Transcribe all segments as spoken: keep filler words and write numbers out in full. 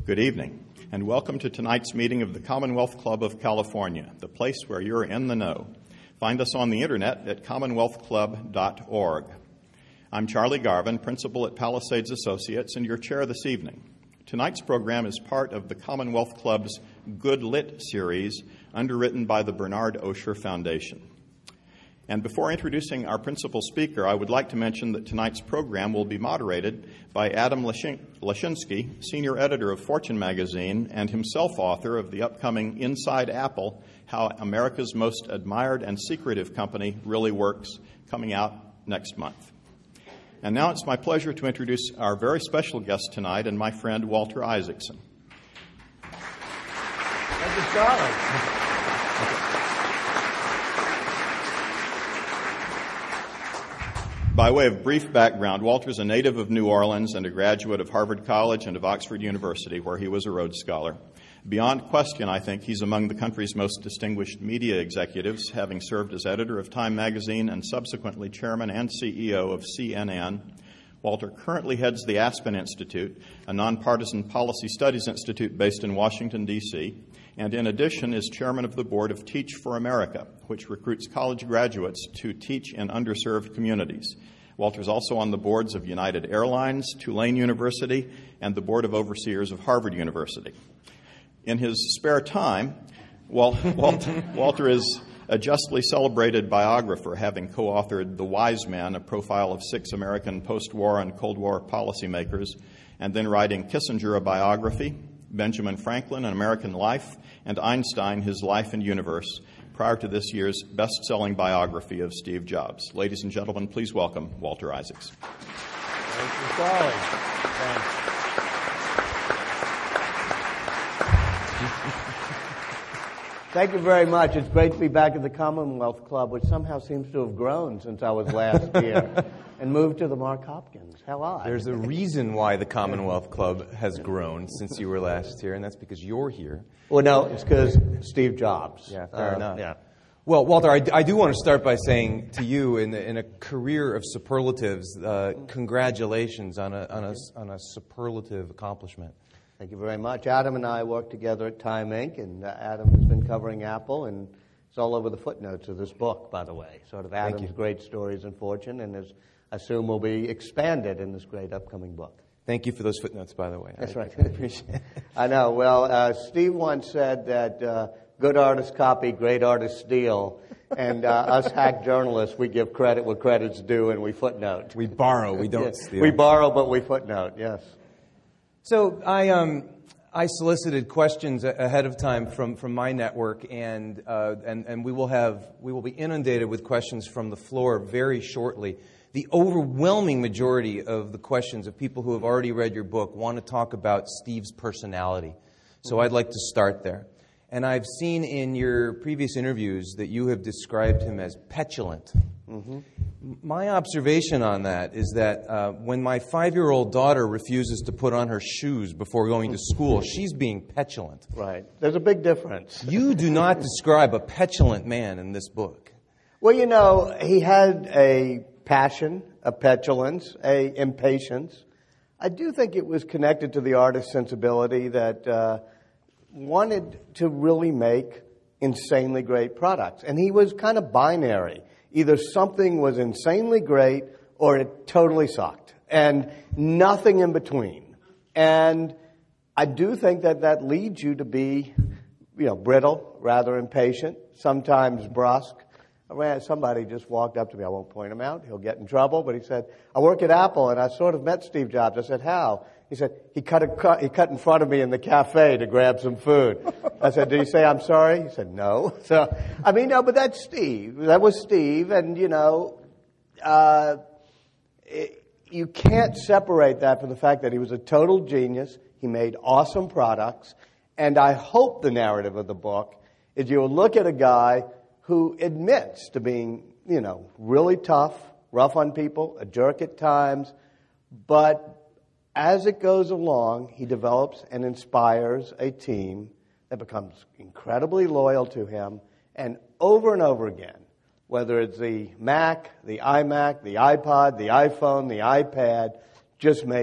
Good evening, and welcome to tonight's meeting of the Commonwealth Club of California, the place where you're in the know. Find us on the internet at commonwealth club dot org. I'm Charlie Garvin, principal at Palisades Associates, and your chair this evening. Tonight's program is part of the Commonwealth Club's Good Lit series, underwritten by the Bernard Osher Foundation. And before introducing our principal speaker, I would like to mention that tonight's program will be moderated by Adam Lashinsky, senior editor of Fortune magazine and himself author of the upcoming Inside Apple, How America's Most Admired and Secretive Company Really Works, coming out next month. And now it's my pleasure to introduce our very special guest tonight and my friend Walter Isaacson. Thank you, Charlie. By way of brief background, Walter is a native of New Orleans and a graduate of Harvard College and of Oxford University, where he was a Rhodes Scholar. Beyond question, I think he's among the country's most distinguished media executives, having served as editor of Time magazine and subsequently chairman and C E O of C N N. Walter currently heads the Aspen Institute, a nonpartisan policy studies institute based in Washington, D C, and in addition is chairman of the board of Teach for America, which recruits college graduates to teach in underserved communities. Walter is also on the boards of United Airlines, Tulane University, and the board of overseers of Harvard University. In his spare time, Walter, Walter is a justly celebrated biographer, having co-authored The Wise Men, a profile of six American post-war and Cold War policymakers, and then writing Kissinger, a biography, Benjamin Franklin, An American Life, and Einstein, His Life and Universe, prior to this year's best-selling biography of Steve Jobs. Ladies and gentlemen, please welcome Walter Isaacson. Thank you, Charlie. Thanks. Thank you very much. It's great to be back at the Commonwealth Club, which somehow seems to have grown since I was last here, and moved to the Mark Hopkins. How odd. There's a reason why the Commonwealth Club has grown since you were last here, and that's because you're here. Well, no, it's because Steve Jobs. Yeah, fair uh, enough. Yeah. Well, Walter, I, I do want to start by saying to you, in, the, in a career of superlatives, uh, congratulations on a, on, a, on a superlative accomplishment. Thank you very much. Adam and I work together at Time Incorporated, and uh, Adam has been covering Apple, and it's all over the footnotes of this book, by the way. Sort of Adam's great stories in Fortune, and is, I assume will be expanded in this great upcoming book. Thank you for those footnotes, by the way. That's I, right. I appreciate it. I know. Well, uh, Steve once said that uh, good artists copy, great artists steal, and uh, us hack journalists, we give credit where credit's due, and we footnote. We borrow, we don't yeah. steal. We borrow, but we footnote, yes. So I um I solicited questions ahead of time from, from my network, and uh, and and we will have we will be inundated with questions from the floor very shortly. The overwhelming majority of the questions of people who have already read your book want to talk about Steve's personality. So I'd like to start there. And I've seen in your previous interviews that you have described him as petulant. Mm-hmm. My observation on that is that uh, when my five-year-old daughter refuses to put on her shoes before going to school, she's being petulant. Right. There's a big difference. You do not describe a petulant man in this book. Well, you know, he had a passion, a petulance, a impatience. I do think it was connected to the artist's sensibility that uh, wanted to really make insanely great products. And he was kind of binary. Either something was insanely great or it totally sucked. And nothing in between. And I do think that that leads you to be, you know, brittle, rather impatient, sometimes brusque. I ran, somebody just walked up to me. I won't point him out. He'll get in trouble. But he said, I work at Apple, and I sort of met Steve Jobs. I said, how? He said, he cut, a, he cut in front of me in the cafe to grab some food. I said, did he say I'm sorry? He said, no. So, I mean, no, but that's Steve. That was Steve. And, you know, uh, it, you can't separate that from the fact that he was a total genius. He made awesome products. And I hope the narrative of the book is you'll look at a guy who admits to being, you know, really tough, rough on people, a jerk at times, but as it goes along, he develops and inspires a team that becomes incredibly loyal to him, and over and over again, whether it's the Mac, the iMac, the iPod, the iPhone, the iPad, just makes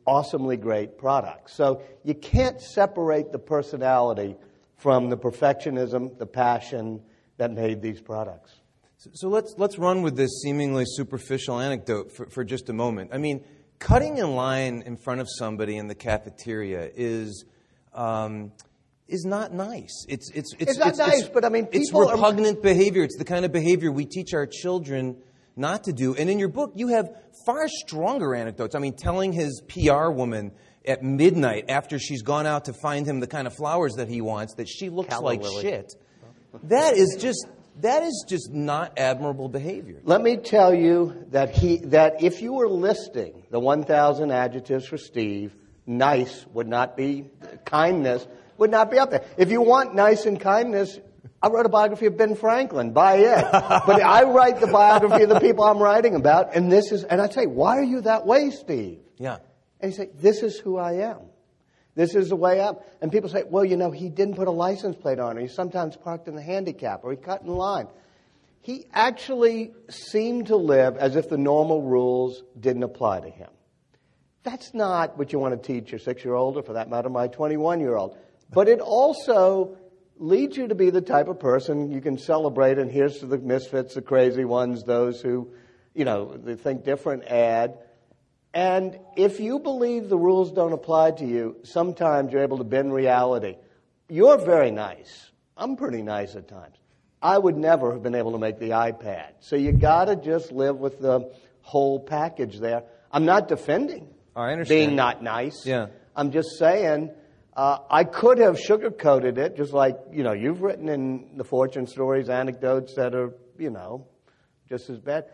awesomely great products. So you can't separate the personality from the perfectionism, the passion that made these products. So, so let's let's run with this seemingly superficial anecdote for, for just a moment. I mean, cutting in line in front of somebody in the cafeteria is um, is not nice. It's it's it's, it's not it's, nice, it's, but I mean, it's people repugnant are... behavior. It's the kind of behavior we teach our children not to do. And in your book, you have far stronger anecdotes. I mean, telling his P R woman at midnight after she's gone out to find him the kind of flowers that he wants that she looks Calla like Lily. shit. That is just that is just not admirable behavior. Let me tell you that he that if you were listing the one thousand adjectives for Steve, nice would not be, kindness would not be up there. If you want nice and kindness, I wrote a biography of Ben Franklin. Buy it. But I write the biography of the people I'm writing about, and this is, and I say, why are you that way, Steve? Yeah. And he say, this is who I am. This is the way up. And people say, well, you know, he didn't put a license plate on, or he sometimes parked in the handicap, or he cut in line. He actually seemed to live as if the normal rules didn't apply to him. That's not what you want to teach your six-year-old, or for that matter, my twenty-one-year-old. But it also leads you to be the type of person you can celebrate, and here's to the misfits, the crazy ones, those who, you know, they think different, add. And if you believe the rules don't apply to you, sometimes you're able to bend reality. You're very nice. I'm pretty nice at times. I would never have been able to make the iPad. So you got to just live with the whole package there. I'm not defending I understand. being not nice. Yeah. I'm just saying uh, I could have sugarcoated it, just like, you know, you've written in the Fortune stories anecdotes that are, you know, just as bad.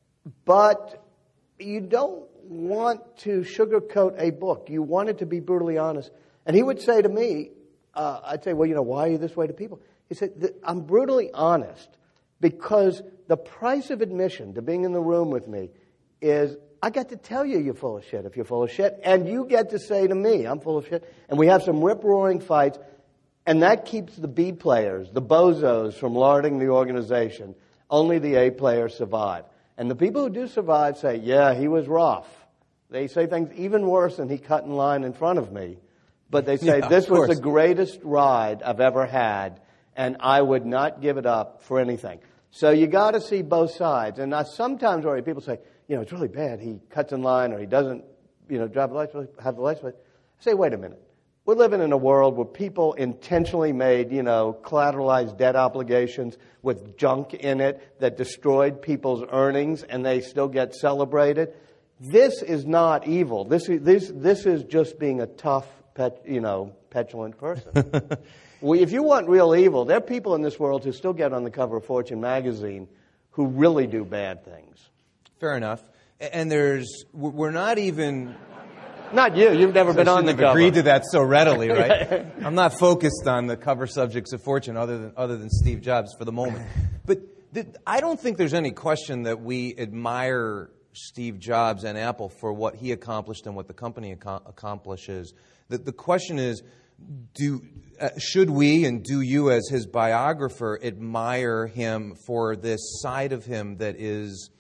But you don't want to sugarcoat a book. You want it to be brutally honest. And he would say to me, uh, I'd say, well, you know, why are you this way to people? He said, I'm brutally honest because the price of admission to being in the room with me is I got to tell you you're full of shit if you're full of shit, and you get to say to me, I'm full of shit, and we have some rip-roaring fights, and that keeps the B players, the bozos, from larding the organization. Only the A players survive. And the people who do survive say, yeah, he was rough. They say things even worse than he cut in line in front of me. But they say, yeah, this was course. the greatest ride I've ever had, and I would not give it up for anything. So you got to see both sides. And I sometimes worry, people say, you know, it's really bad. He cuts in line, or he doesn't, you know, drive the license, have the license plate. I say, wait a minute. We're living in a world where people intentionally made, you know, collateralized debt obligations with junk in it that destroyed people's earnings, and they still get celebrated. This is not evil. This is this this is just being a tough, pet, you know, petulant person. Well, if you want real evil, there are people in this world who still get on the cover of Fortune magazine who really do bad things. Fair enough. And there's we're not even. Not you. You've never been on the cover. Agreed to that so readily, right? I'm not focused on the cover subjects of Fortune, other than other than Steve Jobs for the moment. But th- I don't think there's any question that we admire Steve Jobs and Apple for what he accomplished and what the company ac- accomplishes. The, the question is, do uh, should we and do you, as his biographer, admire him for this side of him that is,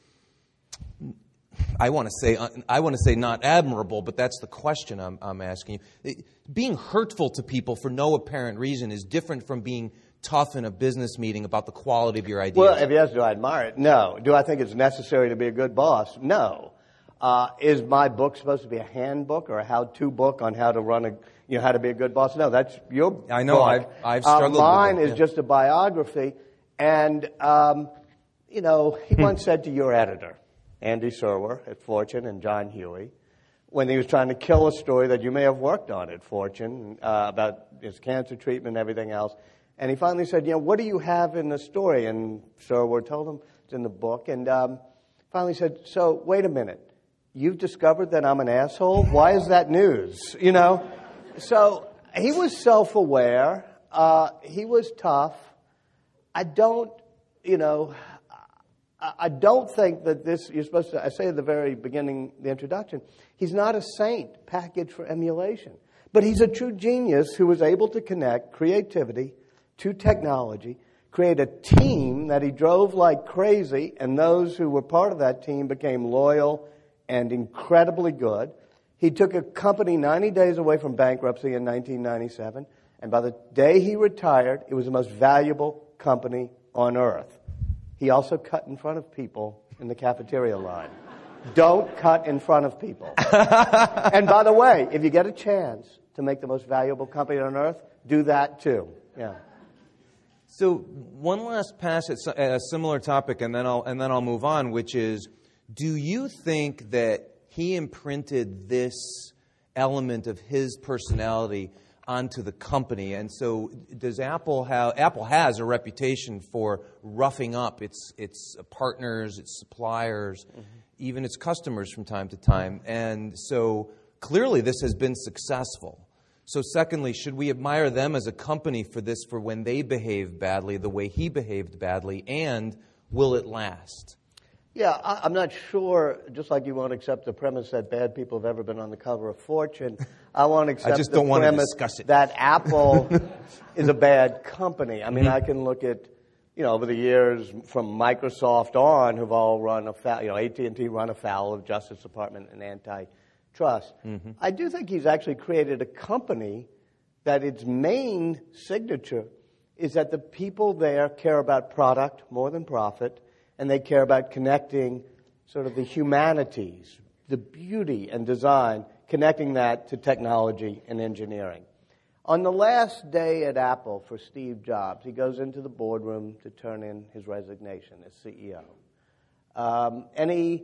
I want to say, I want to say not admirable, but that's the question I'm, I'm asking you. Being hurtful to people for no apparent reason is different from being tough in a business meeting about the quality of your ideas. Well, if you ask, do I admire it? No. Do I think it's necessary to be a good boss? No. Uh, is my book supposed to be a handbook or a how-to book on how to run a, you know, how to be a good boss? No, that's your I know. book. I've, I've struggled uh, mine with it. is Yeah. just a biography. And, um, you know, he once said to your editor, Andy Serwer at Fortune, and John Huey, when he was trying to kill a story that you may have worked on at Fortune uh, about his cancer treatment and everything else. And he finally said, you know, what do you have in the story? And Serwer told him it's in the book. And um, finally said, so wait a minute. You've discovered that I'm an asshole? Why is that news? You know? So he was self-aware. Uh, he was tough. I don't, you know... I don't think that this, you're supposed to, I say at the very beginning, the introduction, he's not a saint packaged for emulation. But he's a true genius who was able to connect creativity to technology, create a team that he drove like crazy, and those who were part of that team became loyal and incredibly good. He took a company ninety days away from bankruptcy in nineteen ninety-seven, and by the day he retired, it was the most valuable company on earth. He also cut in front of people in the cafeteria line. Don't cut in front of people. And by the way, if you get a chance to make the most valuable company on earth, do that too. Yeah. So one last pass at a similar topic, and then I'll and then I'll move on, which is, do you think that he imprinted this element of his personality onto the company? And so does Apple have, Apple has a reputation for roughing up its its partners, its suppliers, mm-hmm. even its customers from time to time. And so clearly this has been successful. So secondly, should we admire them as a company for this, for when they behave badly, the way he behaved badly, and will it last? Yeah, I, I'm not sure, just like you won't accept the premise that bad people have ever been on the cover of Fortune, I won't accept I just the don't want to premise discuss it. that Apple is a bad company. I mean, mm-hmm. I can look at, you know, over the years from Microsoft on, who've all run afoul, you know, A T and T run afoul of Justice Department and antitrust. Mm-hmm. I do think he's actually created a company that its main signature is that the people there care about product more than profit, and they care about connecting sort of the humanities, the beauty and design, connecting that to technology and engineering. On the last day at Apple for Steve Jobs, he goes into the boardroom to turn in his resignation as C E O. Um, and he,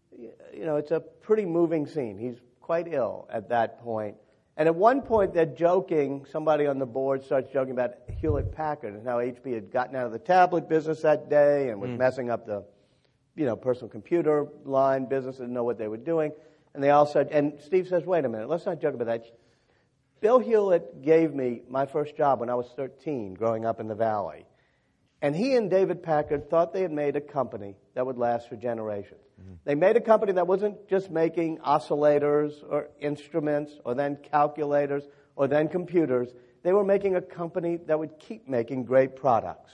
you know, it's a pretty moving scene. He's quite ill at that point. And at one point, they're joking, somebody on the board starts joking about Hewlett-Packard and how H P had gotten out of the tablet business that day and was mm. messing up the, you know, personal computer line business, didn't know what they were doing. And they all said, and Steve says, wait a minute, let's not joke about that. Bill Hewlett gave me my first job when I was thirteen, growing up in the Valley. And he and David Packard thought they had made a company that would last for generations. Mm-hmm. They made a company that wasn't just making oscillators or instruments or then calculators or then computers. They were making a company that would keep making great products,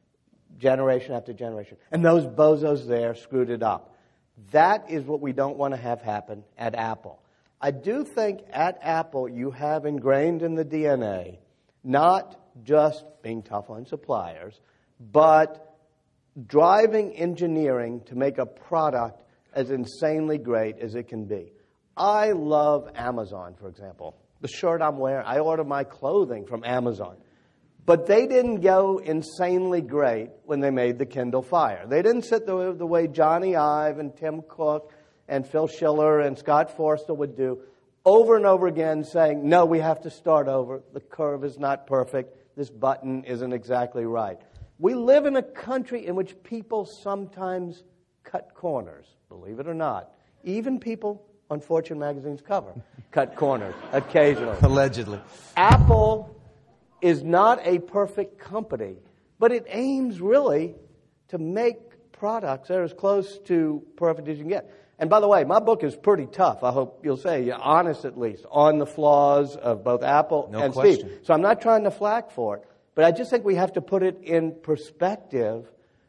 generation after generation. And those bozos there screwed it up. That is what we don't want to have happen at Apple. I do think at Apple you have ingrained in the D N A not just being tough on suppliers, but driving engineering to make a product as insanely great as it can be. I love Amazon, for example. The shirt I'm wearing, I order my clothing from Amazon. But they didn't go insanely great when they made the Kindle Fire. They didn't sit the, the way Johnny Ive and Tim Cook and Phil Schiller and Scott Forstall would do, over and over again saying, no, we have to start over. The curve is not perfect. This button isn't exactly right. We live in a country in which people sometimes cut corners, believe it or not. Even people on Fortune magazine's cover cut corners occasionally. Allegedly. Apple is not a perfect company, but it aims really to make products that are as close to perfect as you can get. And by the way, my book is pretty tough. I hope you'll say, you're honest at least, on the flaws of both Apple no and question. Steve. So I'm not trying to flack for it. But I just think we have to put it in perspective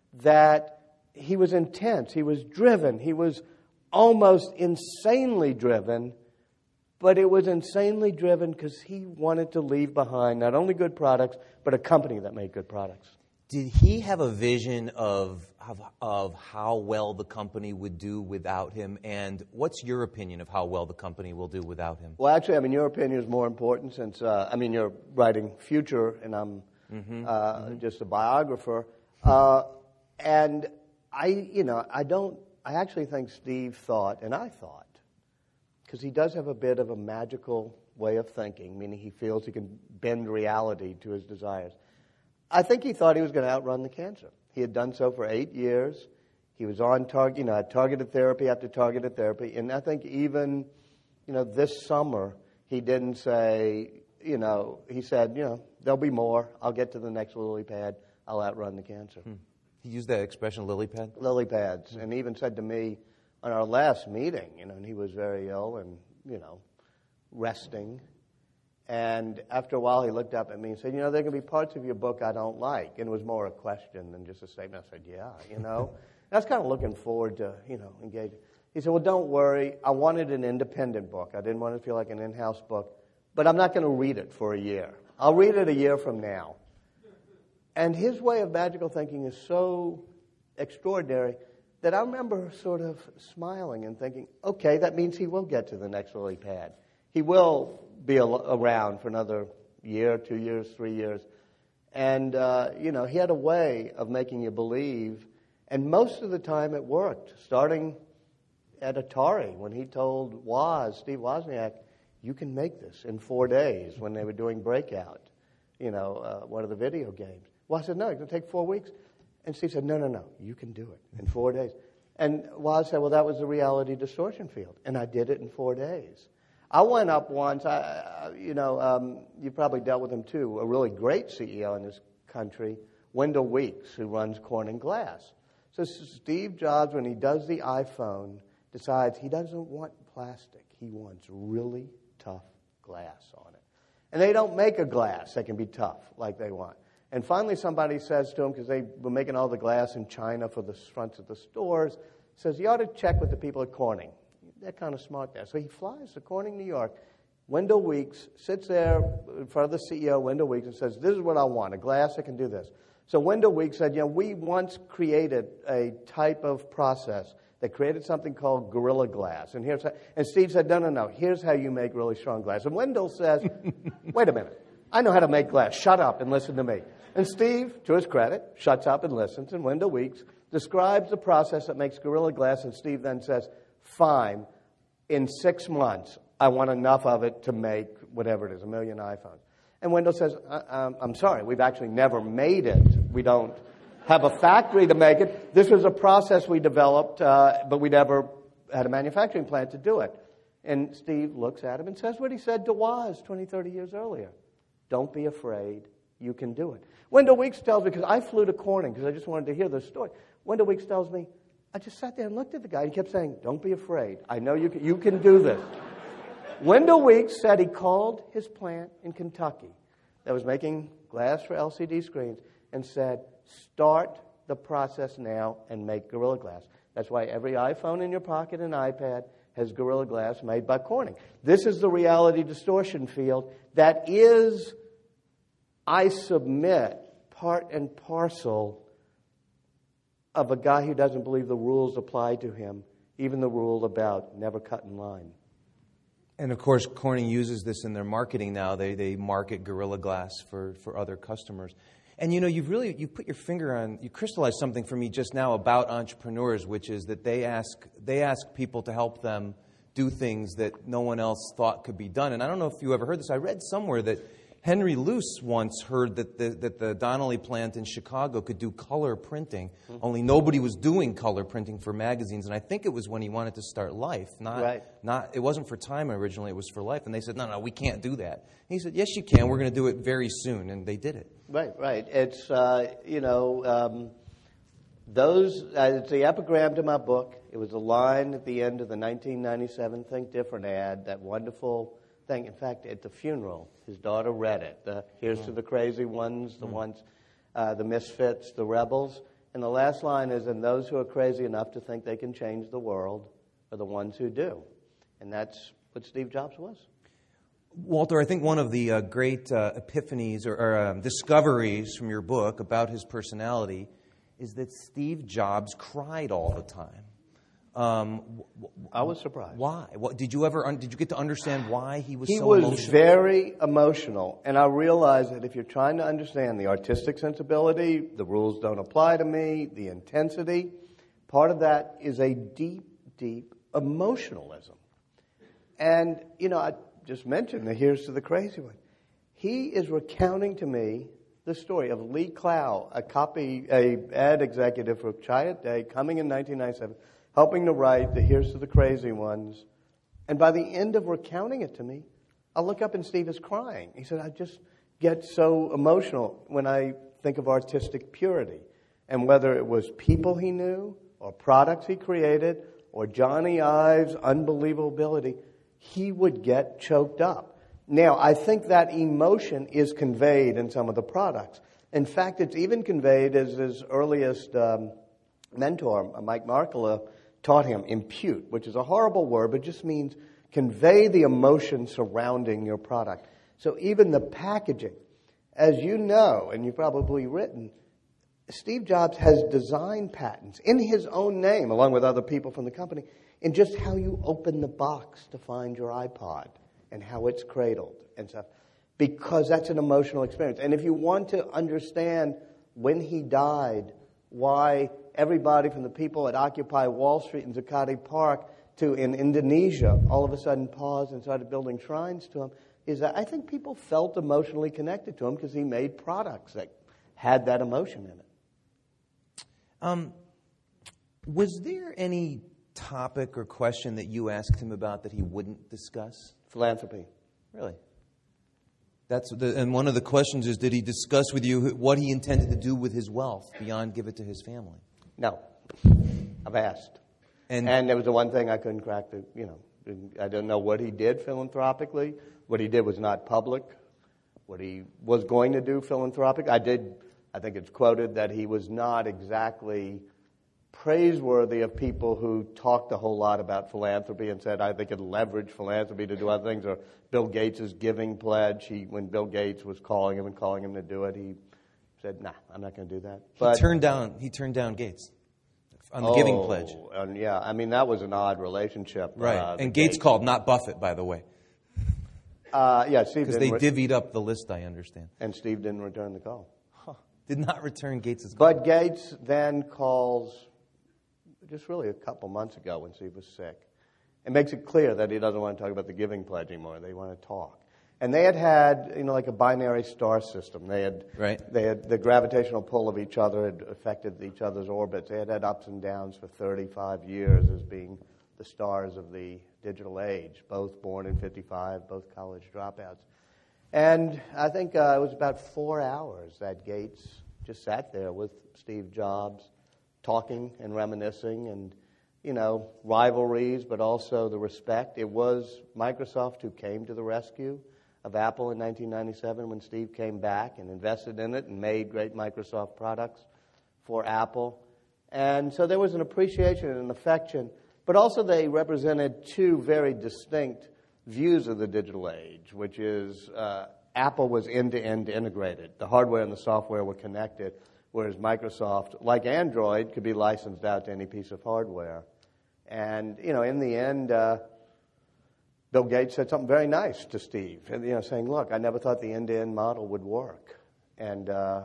that he was intense, he was driven, he was almost insanely driven, but it was insanely driven because he wanted to leave behind not only good products, but a company that made good products. Did he have a vision of, of, of how well the company would do without him? And what's your opinion of how well the company will do without him? Well, actually, I mean, your opinion is more important since, uh, I mean, you're writing Future, and I'm mm-hmm. Uh, mm-hmm. just a biographer. Uh, and I, you know, I don't, I actually think Steve thought, and I thought, because he does have a bit of a magical way of thinking, meaning he feels he can bend reality to his desires. I think he thought he was going to outrun the cancer. He had done so for eight years. He was on target, you know, had targeted therapy after targeted therapy. And I think even, you know, this summer, he didn't say, you know, he said, you know, there'll be more. I'll get to the next lily pad. I'll outrun the cancer. Hmm. He used that expression, lily pad? Lily pads. Hmm. And he even said to me on our last meeting, you know, and he was very ill and, you know, resting. And after a while, he looked up at me and said, you know, there can be parts of your book I don't like. And it was more a question than just a statement. I said, yeah, you know. And I was kind of looking forward to, you know, engaging. He said, well, don't worry. I wanted an independent book. I didn't want it to feel like an in-house book. But I'm not going to read it for a year. I'll read it a year from now. And his way of magical thinking is so extraordinary that I remember sort of smiling and thinking, okay, that means he will get to the next lily pad. He will be al- around for another year, two years, three years. And, uh, you know, he had a way of making you believe. And most of the time it worked, starting at Atari when he told Woz, Steve Wozniak, you can make this in four days when they were doing Breakout, you know, uh, one of the video games. Woz said, no, it's going to take four weeks. And Steve said, no, no, no, you can do it in four days. And Woz said, well, that was the reality distortion field. And I did it in four days. I went up once, I, you know, um, you probably dealt with him too, a really great C E O in this country, Wendell Weeks, who runs Corning Glass. So Steve Jobs, when he does the iPhone, decides he doesn't want plastic. He wants really tough glass on it. And they don't make a glass that can be tough like they want. And finally somebody says to him, because they were making all the glass in China for the fronts of the stores, says, you ought to check with the people at Corning. They're kind of smart there. So he flies to Corning, New York. Wendell Weeks sits there in front of the C E O, Wendell Weeks, and says, this is what I want, a glass that can do this. So Wendell Weeks said, you know, we once created a type of process that created something called Gorilla Glass. And here's how, and Steve said, no, no, no, here's how you make really strong glass. And Wendell says, wait a minute, I know how to make glass. Shut up and listen to me. And Steve, to his credit, shuts up and listens. And Wendell Weeks describes the process that makes Gorilla Glass. And Steve then says, fine, in six months, I want enough of it to make whatever it is, a million iPhones. And Wendell says, um, I'm sorry, we've actually never made it. We don't have a factory to make it. This was a process we developed, uh, but we never had a manufacturing plant to do it. And Steve looks at him and says what he said to Woz twenty, thirty years earlier. Don't be afraid. You can do it. Wendell Weeks tells me, because I flew to Corning because I just wanted to hear this story. Wendell Weeks tells me, I just sat there and looked at the guy. He kept saying, don't be afraid. I know you can, you can do this. Wendell Weeks said he called his plant in Kentucky that was making glass for L C D screens and said, start the process now and make Gorilla Glass. That's why every iPhone in your pocket and iPad has Gorilla Glass made by Corning. This is the reality distortion field that is, I submit, part and parcel of a guy who doesn't believe the rules apply to him, even the rule about never cut in line. And of course, Corning uses this in their marketing now. They they market Gorilla Glass for, for other customers. And you know, you've really, you put your finger on, you crystallized something for me just now about entrepreneurs, which is that they ask, they ask people to help them do things that no one else thought could be done. And I don't know if you ever heard this. I read somewhere that Henry Luce once heard that the, that the Donnelly plant in Chicago could do color printing, mm-hmm. only nobody was doing color printing for magazines. And I think it was when he wanted to start Life. Not, right. not, it wasn't for Time originally, it was for Life. And they said, no, no, we can't do that. And he said, yes, you can. We're going to do it very soon. And they did it. Right, right. It's, uh, you know, um, those, uh, it's the epigram to my book. It was a line at the end of the nineteen ninety-seven Think Different ad, that wonderful thing. In fact, at the funeral, his daughter read it. The, Here's mm. to the crazy ones, the mm. ones, uh, the misfits, the rebels. And the last line is, and those who are crazy enough to think they can change the world are the ones who do. And that's what Steve Jobs was. Walter, I think one of the uh, great uh, epiphanies or, or um, discoveries from your book about his personality is that Steve Jobs cried all the time. Um, w- w- I was surprised. Why? What, did you ever? Un- did you get to understand why he was he so was emotional? He was very emotional, and I realized that if you're trying to understand the artistic sensibility, the rules don't apply to me, the intensity, part of that is a deep, deep emotionalism. And you know, I just mentioned the Here's to the Crazy One. He is recounting to me the story of Lee Clow, a copy, a ad executive for Chiat Day, coming in nineteen ninety-seven. Helping to write the Here's to the Crazy Ones. And by the end of recounting it to me, I look up and Steve is crying. He said, I just get so emotional when I think of artistic purity. And whether it was people he knew, or products he created, or Johnny Ives' unbelievable ability, he would get choked up. Now, I think that emotion is conveyed in some of the products. In fact, it's even conveyed as his earliest um, mentor, Mike Markkula, taught him impute, which is a horrible word, but just means convey the emotion surrounding your product. So even the packaging, as you know, and you've probably written, Steve Jobs has design patents in his own name, along with other people from the company, in just how you open the box to find your iPod and how it's cradled and stuff, because that's an emotional experience. And if you want to understand when he died, why everybody from the people at Occupy Wall Street and Zuccotti Park to in Indonesia all of a sudden paused and started building shrines to him, is that I think people felt emotionally connected to him because he made products that had that emotion in it. Um, was there any topic or question that you asked him about that he wouldn't discuss? Philanthropy. Really? That's the, and one of the questions is, did he discuss with you what he intended to do with his wealth beyond give it to his family? No. I've asked. And, and there was the one thing I couldn't crack the, you know, I don't know what he did philanthropically. What he did was not public. What he was going to do philanthropic, I did, I think it's quoted that he was not exactly praiseworthy of people who talked a whole lot about philanthropy and said, I think it leveraged philanthropy to do other things, or Bill Gates' giving pledge. He, when Bill Gates was calling him and calling him to do it, he said, nah, I'm not going to do that. But, he turned down, he turned down Gates on the oh, giving pledge. And yeah, I mean, that was an odd relationship. Right, uh, and Gates, Gates called, not Buffett, by the way. Uh, yeah, Steve Because they re- divvied up the list, I understand. And Steve didn't return the call. Huh. Did not return Gates' call. But Gates then calls just really a couple months ago when Steve was sick. It makes it clear that he doesn't want to talk about the giving pledge anymore. They want to talk. And they had had, you know, like a binary star system. They had, right. they had the gravitational pull of each other had affected each other's orbits. They had had ups and downs for thirty-five years as being the stars of the digital age, both born in fifty-five, both college dropouts. And I think uh, it was about four hours that Gates just sat there with Steve Jobs, talking and reminiscing and, you know, rivalries, but also the respect. It was Microsoft who came to the rescue of Apple in nineteen ninety-seven when Steve came back and invested in it and made great Microsoft products for Apple. And so there was an appreciation and an affection, but also they represented two very distinct views of the digital age, which is uh, Apple was end-to-end integrated. The hardware and the software were connected, whereas Microsoft, like Android, could be licensed out to any piece of hardware. And, you know, in the end, uh, Bill Gates said something very nice to Steve, you know, saying, look, I never thought the end-to-end model would work, and uh,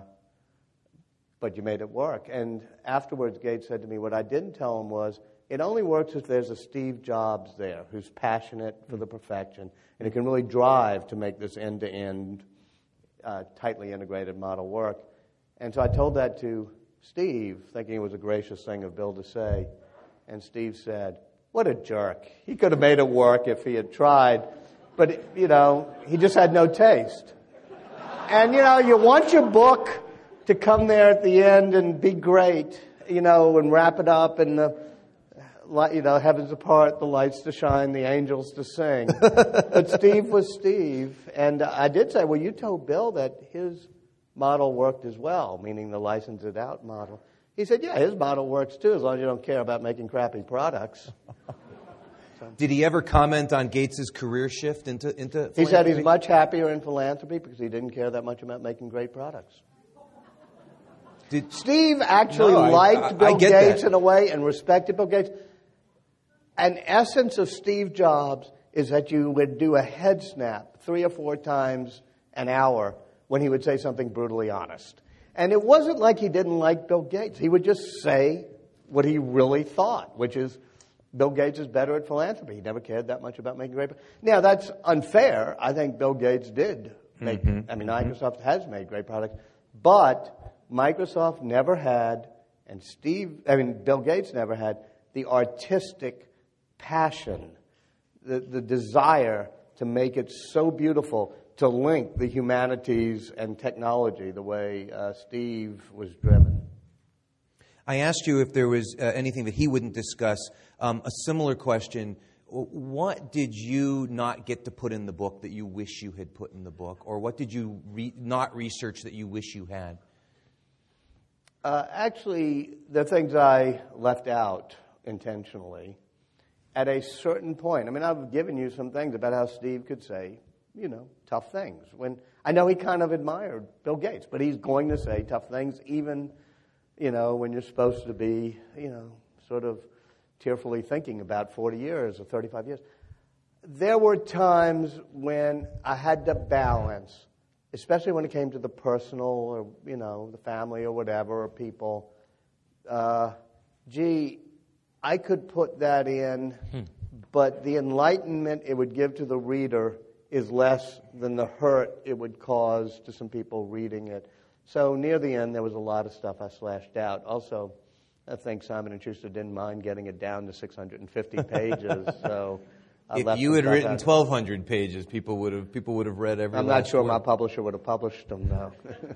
but you made it work. And afterwards, Gates said to me, what I didn't tell him was, it only works if there's a Steve Jobs there who's passionate for the perfection and who can really drive to make this end-to-end, uh, tightly integrated model work. And so I told that to Steve, thinking it was a gracious thing of Bill to say. And Steve said, what a jerk. He could have made it work if he had tried. But, you know, he just had no taste. And, you know, you want your book to come there at the end and be great, you know, and wrap it up and the, you know, heavens apart, the lights to shine, the angels to sing. But Steve was Steve. And I did say, well, you told Bill that his model worked as well, meaning the license it out model. He said, yeah, his model works too, as long as you don't care about making crappy products. So. Did he ever comment on Gates' career shift into into He said he's much happier in philanthropy because he didn't care that much about making great products. Did, Steve actually no, I, liked I, Bill I get Gates that. in a way and respected Bill Gates. An essence of Steve Jobs is that you would do a head snap three or four times an hour when he would say something brutally honest. And it wasn't like he didn't like Bill Gates. He would just say what he really thought, which is Bill Gates is better at philanthropy. He never cared that much about making great. Now, that's unfair. I think Bill Gates did make, mm-hmm. I mean, mm-hmm. Microsoft has made great products. But Microsoft never had, and Steve, I mean, Bill Gates never had, the artistic passion, the, the desire to make it so beautiful, to link the humanities and technology the way uh, Steve was driven. I asked you if there was uh, anything that he wouldn't discuss. Um, a similar question, what did you not get to put in the book that you wish you had put in the book? Or what did you re- not research that you wish you had? Uh, actually, the things I left out intentionally, at a certain point. I mean, I've given you some things about how Steve could say, you know, tough things. When I know he kind of admired Bill Gates, but he's going to say tough things even, you know, when you're supposed to be, you know, sort of tearfully thinking about forty years or thirty-five years. There were times when I had to balance, especially when it came to the personal or, you know, the family or whatever, or people. Uh, gee, I could put that in, hmm. but the enlightenment it would give to the reader is less than the hurt it would cause to some people reading it. So near the end, there was a lot of stuff I slashed out. Also, I think Simon and Schuster didn't mind getting it down to six hundred fifty pages. So I if you had written twelve hundred pages, people would have people would have read every. I'm not sure word. My publisher would have published them now.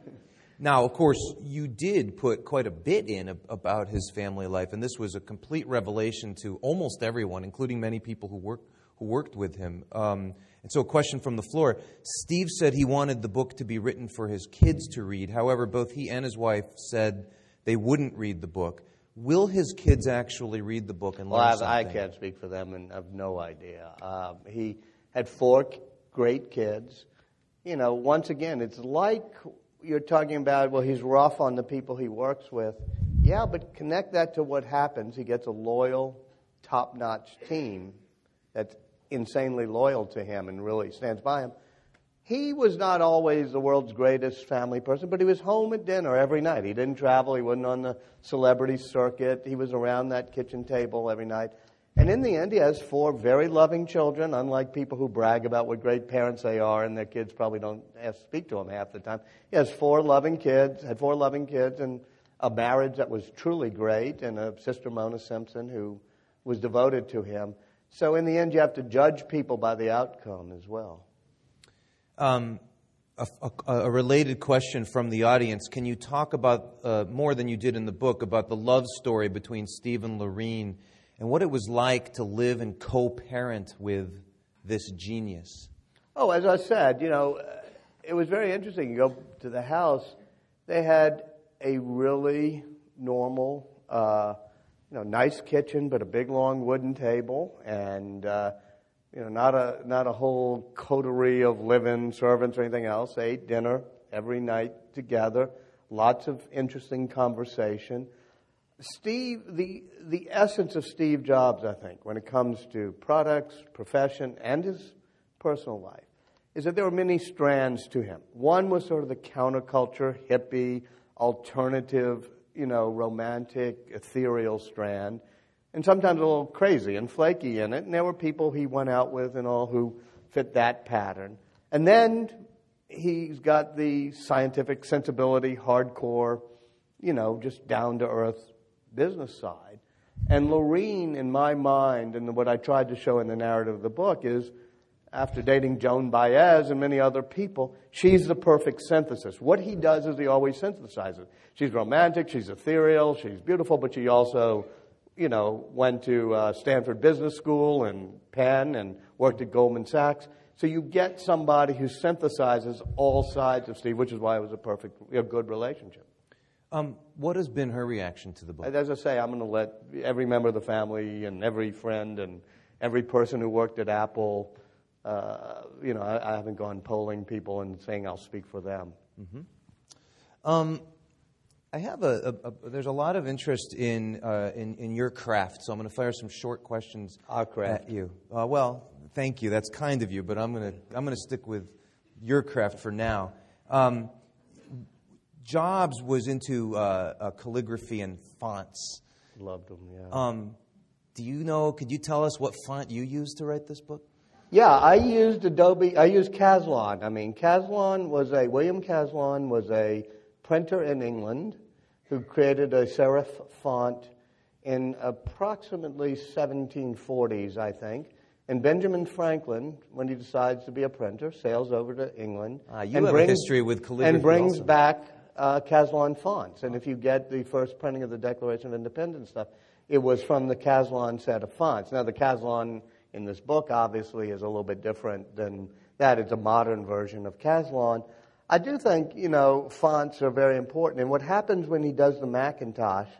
Now, of course, you did put quite a bit in about his family life, and this was a complete revelation to almost everyone, including many people who worked who worked with him. Um, and so, a question from the floor: Steve said he wanted the book to be written for his kids to read. However, both he and his wife said they wouldn't read the book. Will his kids actually read the book and learn well, something? I can't speak for them, and I have no idea. Um, he had four great kids. You know, once again, it's like you're talking about, well, he's rough on the people he works with. Yeah, but connect that to what happens. He gets a loyal, top-notch team that's insanely loyal to him and really stands by him. He was not always the world's greatest family person, but he was home at dinner every night. He didn't travel. He wasn't on the celebrity circuit. He was around that kitchen table every night. And in the end, he has four very loving children, unlike people who brag about what great parents they are, and their kids probably don't have to speak to him half the time. He has four loving kids, had four loving kids, and a marriage that was truly great, and a sister, Mona Simpson, who was devoted to him. So in the end, you have to judge people by the outcome as well. Um, a, a, a related question from the audience. Can you talk about, uh, more than you did in the book, about the love story between Steve and Lorene and what it was like to live and co-parent with this genius? Oh, as I said, you know, it was very interesting. You go to the house, they had a really normal, uh, you know, nice kitchen, but a big, long wooden table, and uh, you know, not a not a whole coterie of live-in servants or anything else. They ate dinner every night together. Lots of interesting conversation. Steve, the the essence of Steve Jobs, I think, when it comes to products, profession, and his personal life, is that there were many strands to him. One was sort of the counterculture, hippie, alternative, you know, romantic, ethereal strand, and sometimes a little crazy and flaky in it. And there were people he went out with and all who fit that pattern. And then he's got the scientific sensibility, hardcore, you know, just down-to-earth business side. And Lorene, in my mind, and what I tried to show in the narrative of the book, is after dating Joan Baez and many other people, she's the perfect synthesis. What he does is he always synthesizes. She's romantic, she's ethereal, she's beautiful, but she also, you know, went to uh, Stanford Business School and Penn and worked at Goldman Sachs. So you get somebody who synthesizes all sides of Steve, which is why it was a perfect, a good relationship. Um, what has been her reaction to the book? As I say, I'm going to let every member of the family and every friend and every person who worked at Apple, uh, you know, I, I haven't gone polling people and saying I'll speak for them. Mm-hmm. Um, I have a, a, a, there's a lot of interest in, uh, in, in your craft, so I'm going to fire some short questions Our craft. at you. Uh, well, thank you. That's kind of you, but I'm going to I'm going to stick with your craft for now. Um, Jobs was into uh, uh, calligraphy and fonts. Loved them, yeah. Um, do you know, could you tell us what font you used to write this book? Yeah, I used Adobe, I used Caslon. I mean, Caslon was a, William Caslon was a printer in England who created a serif font in approximately seventeen forties, I think. And Benjamin Franklin, when he decides to be a printer, sails over to England. Uh, you and have brings, a history with calligraphy and brings also. back uh, Caslon fonts. And if you get the first printing of the Declaration of Independence stuff, it was from the Caslon set of fonts. Now, the Caslon in this book, obviously, is a little bit different than that. It's a modern version of Caslon. I do think, you know, fonts are very important. And what happens when he does the Macintosh,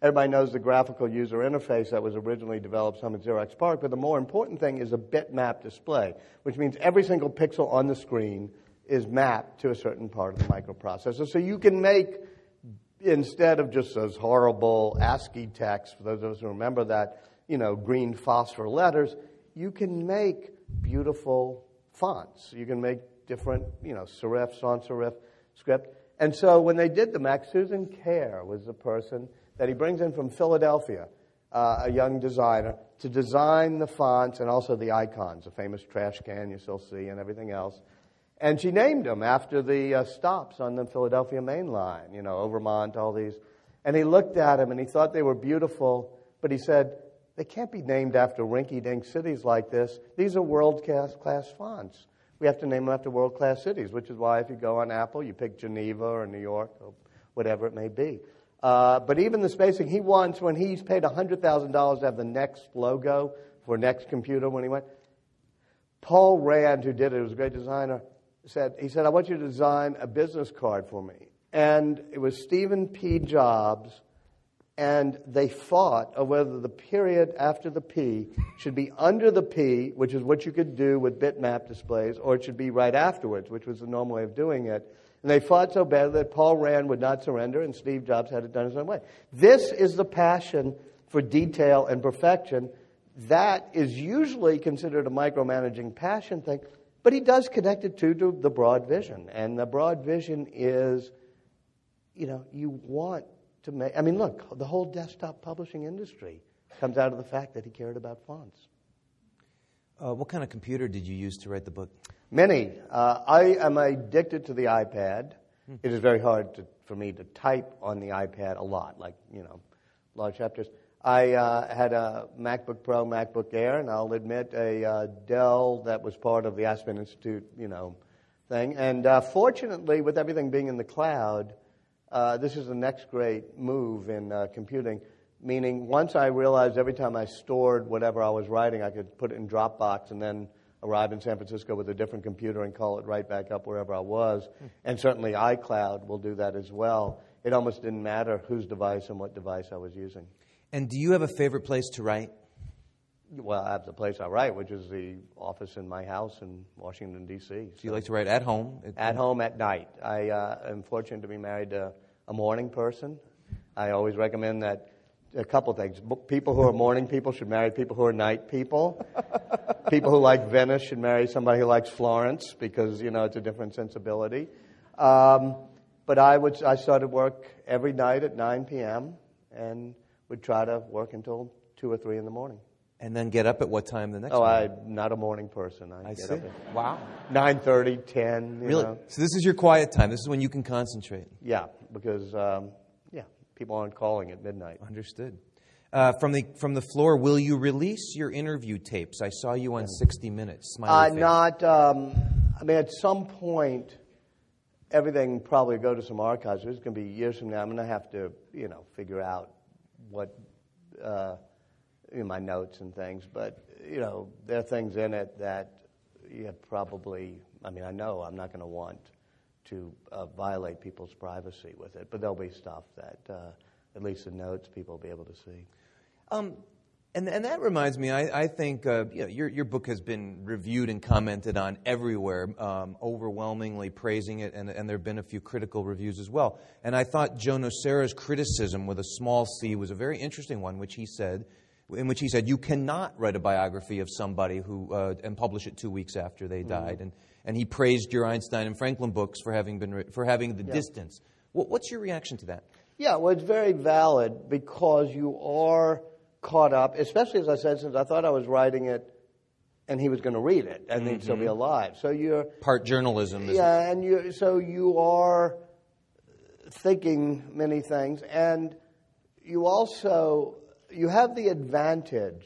Everybody knows the graphical user interface that was originally developed some at Xerox PARC, but the more important thing is a bitmap display, which means every single pixel on the screen is mapped to a certain part of the microprocessor. So you can make, instead of just those horrible ASCII text, for those of us who remember that, you know, green phosphor letters, you can make beautiful fonts. You can make different, you know, serif, sans serif script. And so when they did the Mac, Susan Kerr was the person that he brings in from Philadelphia, uh, a young designer, to design the fonts and also the icons, the famous trash can you still see and everything else. And she named them after the uh, stops on the Philadelphia main line, you know, Overmont, all these. And he looked at them and he thought they were beautiful, but he said, they can't be named after rinky-dink cities like this. These are world-class class fonts. We have to name them after world-class cities, which is why if you go on Apple, you pick Geneva or New York or whatever it may be. Uh, but even the spacing, he wants, when he's paid one hundred thousand dollars to have the Next logo for Next computer when he went, Paul Rand, who did it, who was a great designer, said, he said, I want you to design a business card for me. And it was Stephen P. Jobs, and they fought over whether the period after the P should be under the P, which is what you could do with bitmap displays, or it should be right afterwards, which was the normal way of doing it. And they fought so badly that Paul Rand would not surrender, and Steve Jobs had it done his own way. This is the passion for detail and perfection. That is usually considered a micromanaging passion thing, but he does connect it to, to the broad vision. And the broad vision is, you know, you want to make, I mean, look, the whole desktop publishing industry comes out of the fact that he cared about fonts. Uh, what kind of computer did you use to write the book? Many. Uh, I am addicted to the iPad. Hmm. It is very hard to, for me to type on the iPad a lot, like, you know, large chapters. I uh, had a MacBook Pro, MacBook Air, and I'll admit a uh, Dell that was part of the Aspen Institute, you know, thing. And uh, fortunately, with everything being in the cloud, uh, this is the next great move in uh, computing. Meaning, once I realized every time I stored whatever I was writing, I could put it in Dropbox and then arrive in San Francisco with a different computer and call it right back up wherever I was. Hmm. And certainly iCloud will do that as well. It almost didn't matter whose device and what device I was using. And do you have a favorite place to write? Well, I have the place I write, which is the office in my house in Washington, D C. So do you like to write at home? At home at night. I uh, am fortunate to be married to a morning person. I always recommend that. A couple of things. People who are morning people should marry people who are night people. People who like Venice should marry somebody who likes Florence because, you know, it's a different sensibility. Um, but I would I started work every night at nine p.m. and would try to work until two or three in the morning. And then get up at what time the next oh, morning? Oh, I'm not a morning person. I, I get see. Up at wow. nine thirty, ten. You really? know. So this is your quiet time. This is when you can concentrate. Yeah, because... Um, people aren't calling at midnight. Understood. Uh, from the from the floor, will you release your interview tapes? I saw you on sixty minutes. Smiley Uh, face. not, um, I mean, at some point, everything probably go to some archives. It's going to be years from now. I'm going to have to, you know, figure out what, uh, in my notes and things. But, you know, there are things in it that you have probably, I mean, I know I'm not going to want to uh, violate people's privacy with it. But there'll be stuff that, uh, at least the notes, people will be able to see. Um, and and that reminds me, I, I think uh, you know, your your book has been reviewed and commented on everywhere, um, overwhelmingly praising it, and, and there have been a few critical reviews as well. And I thought Joe Nocera's criticism with a small c was a very interesting one, which he said, in which he said, you cannot write a biography of somebody who uh, and publish it two weeks after they died. Mm-hmm. And and he praised your Einstein and Franklin books for having been for having the yeah. distance. What, what's your reaction to that? Yeah, well, it's very valid because you are caught up, especially as I said, since I thought I was writing it and he was going to read it and mm-hmm. he'd still be alive. So you're part journalism. Isn't yeah, it? and you so you are thinking many things, and you also you have the advantage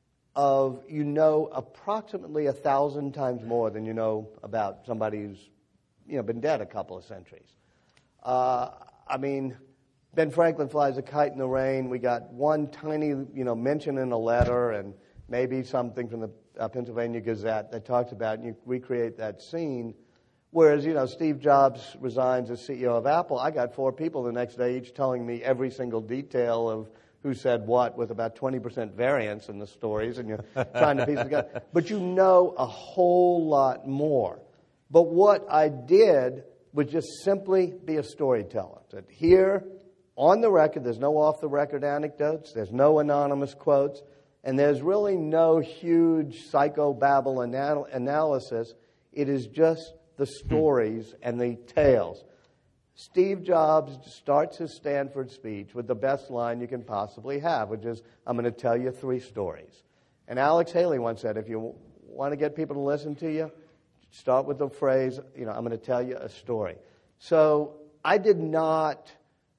of you know approximately a thousand times more than you know about somebody who's you know been dead a couple of centuries. Uh, I mean, Ben Franklin flies a kite in the rain. We got one tiny you know mention in a letter, and maybe something from the uh, Pennsylvania Gazette that talks about, and you recreate that scene. Whereas, you know, Steve Jobs resigns as C E O of Apple, I got four people the next day each telling me every single detail of who said what with about twenty percent variance in the stories, and you're trying to piece it together. But you know a whole lot more. But what I did was just simply be a storyteller. That here, on the record, there's no off-the-record anecdotes, there's no anonymous quotes, and there's really no huge psychobabble anal- analysis. It is just the stories and the tales. Steve Jobs starts his Stanford speech with the best line you can possibly have, which is, I'm going to tell you three stories. And Alex Haley once said, if you want to get people to listen to you, start with the phrase, you know, I'm going to tell you a story. So I did not,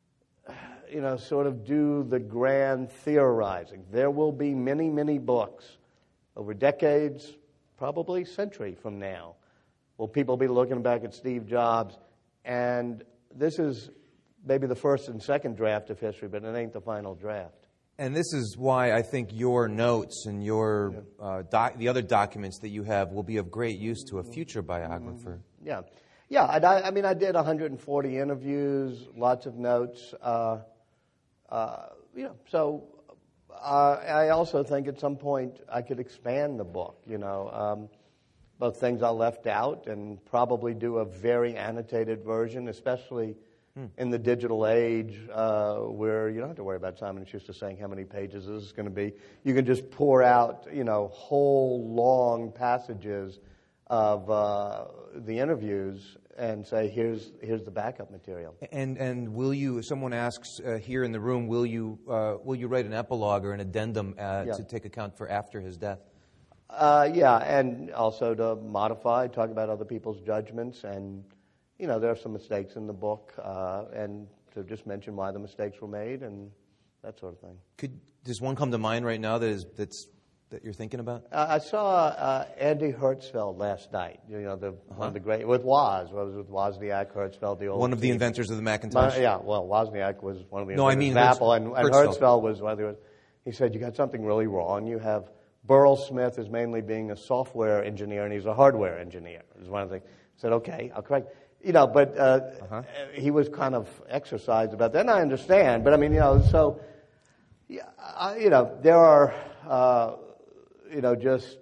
you know, sort of do the grand theorizing. There will be many, many books over decades, probably a century from now, will people be looking back at Steve Jobs, and this is maybe the first and second draft of history, but it ain't the final draft. And this is why I think your notes and your yeah. uh, doc, the other documents that you have will be of great use to a future biographer. Yeah, yeah. I, I mean, I did one hundred forty interviews, lots of notes. Uh, uh, you know, so uh, I also think at some point I could expand the book. You know. Um, Both things I left out, and probably do a very annotated version, especially hmm. in the digital age uh, where you don't have to worry about Simon and Schuster saying how many pages this is going to be. You can just pour out, you know, whole long passages of uh, the interviews and say, here's here's the backup material. And and will you? If someone asks uh, here in the room, will you uh, will you write an epilogue or an addendum uh, yeah. to take account for after his death? Uh, yeah, and also to modify, talk about other people's judgments, and, you know, there are some mistakes in the book, uh, and to just mention why the mistakes were made, and that sort of thing. Could does one come to mind right now that is that's that you're thinking about? Uh, I saw uh, Andy Hertzfeld last night. You know, the uh-huh. one of the great with Woz. What was it with Wozniak, Hertzfeld, the old one of the team. inventors of the Macintosh. My, yeah, well, Wozniak was one of the no, inventors I mean of Apple, and, and Hertzfeld. Hertzfeld was one of the. He said, "You got something really wrong. You have." Burrell Smith is mainly being a software engineer, and he's a hardware engineer. Is one of the things. I said, okay, I'll correct. You know, but uh, uh-huh. he was kind of exercised about that, and I understand. But I mean, you know, so, yeah, I, you know, there are, uh, you know, just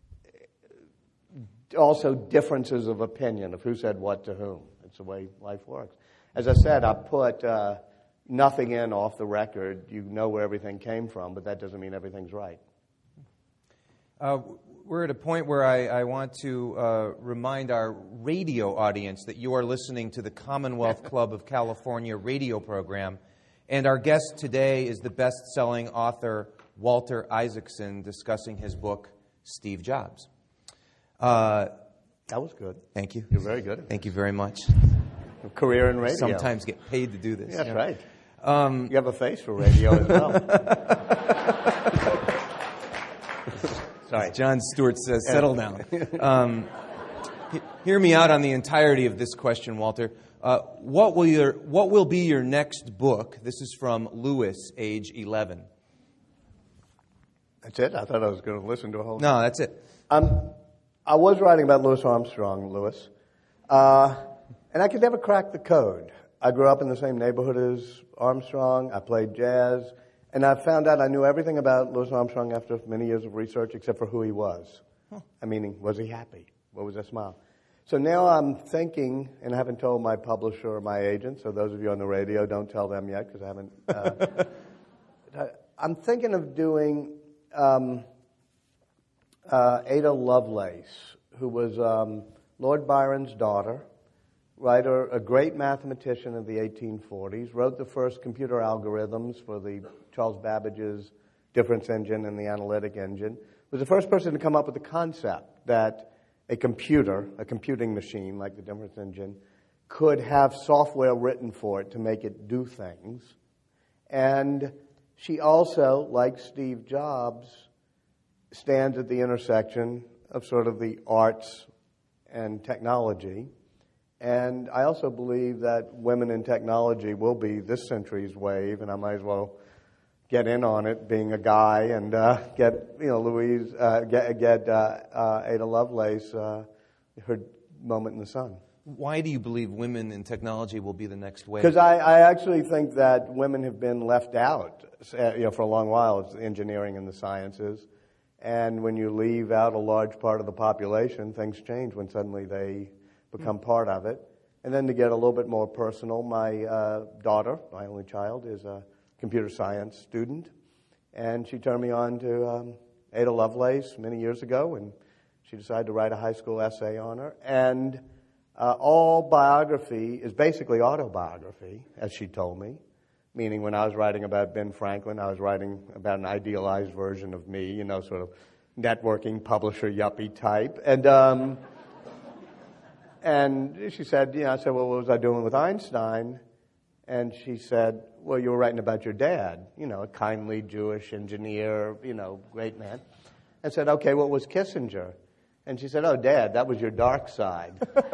also differences of opinion of who said what to whom. It's the way life works. As I said, I put uh, nothing in off the record. You know where everything came from, but that doesn't mean everything's right. Uh, we're at a point where I, I want to uh, remind our radio audience that you are listening to the Commonwealth Club of California radio program, and our guest today is the best-selling author Walter Isaacson discussing his book, Steve Jobs. Uh, that was good. Thank you. You're very good at it. Thank you very much. A career in radio. Sometimes get paid to do this. That's yeah. right. Um, you have a face for radio as well. Sorry. John Stewart says, settle down. Um, he, hear me out on the entirety of this question, Walter. Uh, what will your what will be your next book? This is from Lewis, age eleven. That's it? I thought I was going to listen to a whole... No, that's it. Um, I was writing about Louis Armstrong, Louis, uh, and I could never crack the code. I grew up in the same neighborhood as Armstrong. I played jazz. And I found out I knew everything about Louis Armstrong after many years of research, except for who he was. Huh. I mean, was he happy? What was that smile? So now I'm thinking, and I haven't told my publisher or my agent, so those of you on the radio, don't tell them yet, because I haven't. Uh, I'm thinking of doing um, uh, Ada Lovelace, who was um, Lord Byron's daughter, writer, a great mathematician of the eighteen forties, wrote the first computer algorithms for the Charles Babbage's difference engine and the analytic engine, was the first person to come up with the concept that a computer, a computing machine like the difference engine, could have software written for it to make it do things. And she also, like Steve Jobs, stands at the intersection of sort of the arts and technology. And I also believe that women in technology will be this century's wave, and I might as well get in on it, being a guy, and uh, get you know Louise, uh, get get uh, uh, Ada Lovelace uh, her moment in the sun. why do you believe women in technology will be the next wave? Because I, I actually think that women have been left out, uh, you know, for a long while. It's engineering and the sciences. And when you leave out a large part of the population, things change when suddenly they become mm. part of it. And then to get a little bit more personal, my uh, daughter, my only child, is a computer science student. And she turned me on to um, Ada Lovelace many years ago, and she decided to write a high school essay on her. And uh, all biography is basically autobiography, as she told me. Meaning when I was writing about Ben Franklin, I was writing about an idealized version of me, you know, sort of networking, publisher, yuppie type. And um, and she said, you know, I said, well, what was I doing with Einstein? And she said, well, you were writing about your dad, you know, a kindly Jewish engineer, you know, great man. I said, okay, what was Kissinger? And she said, oh, Dad, that was your dark side.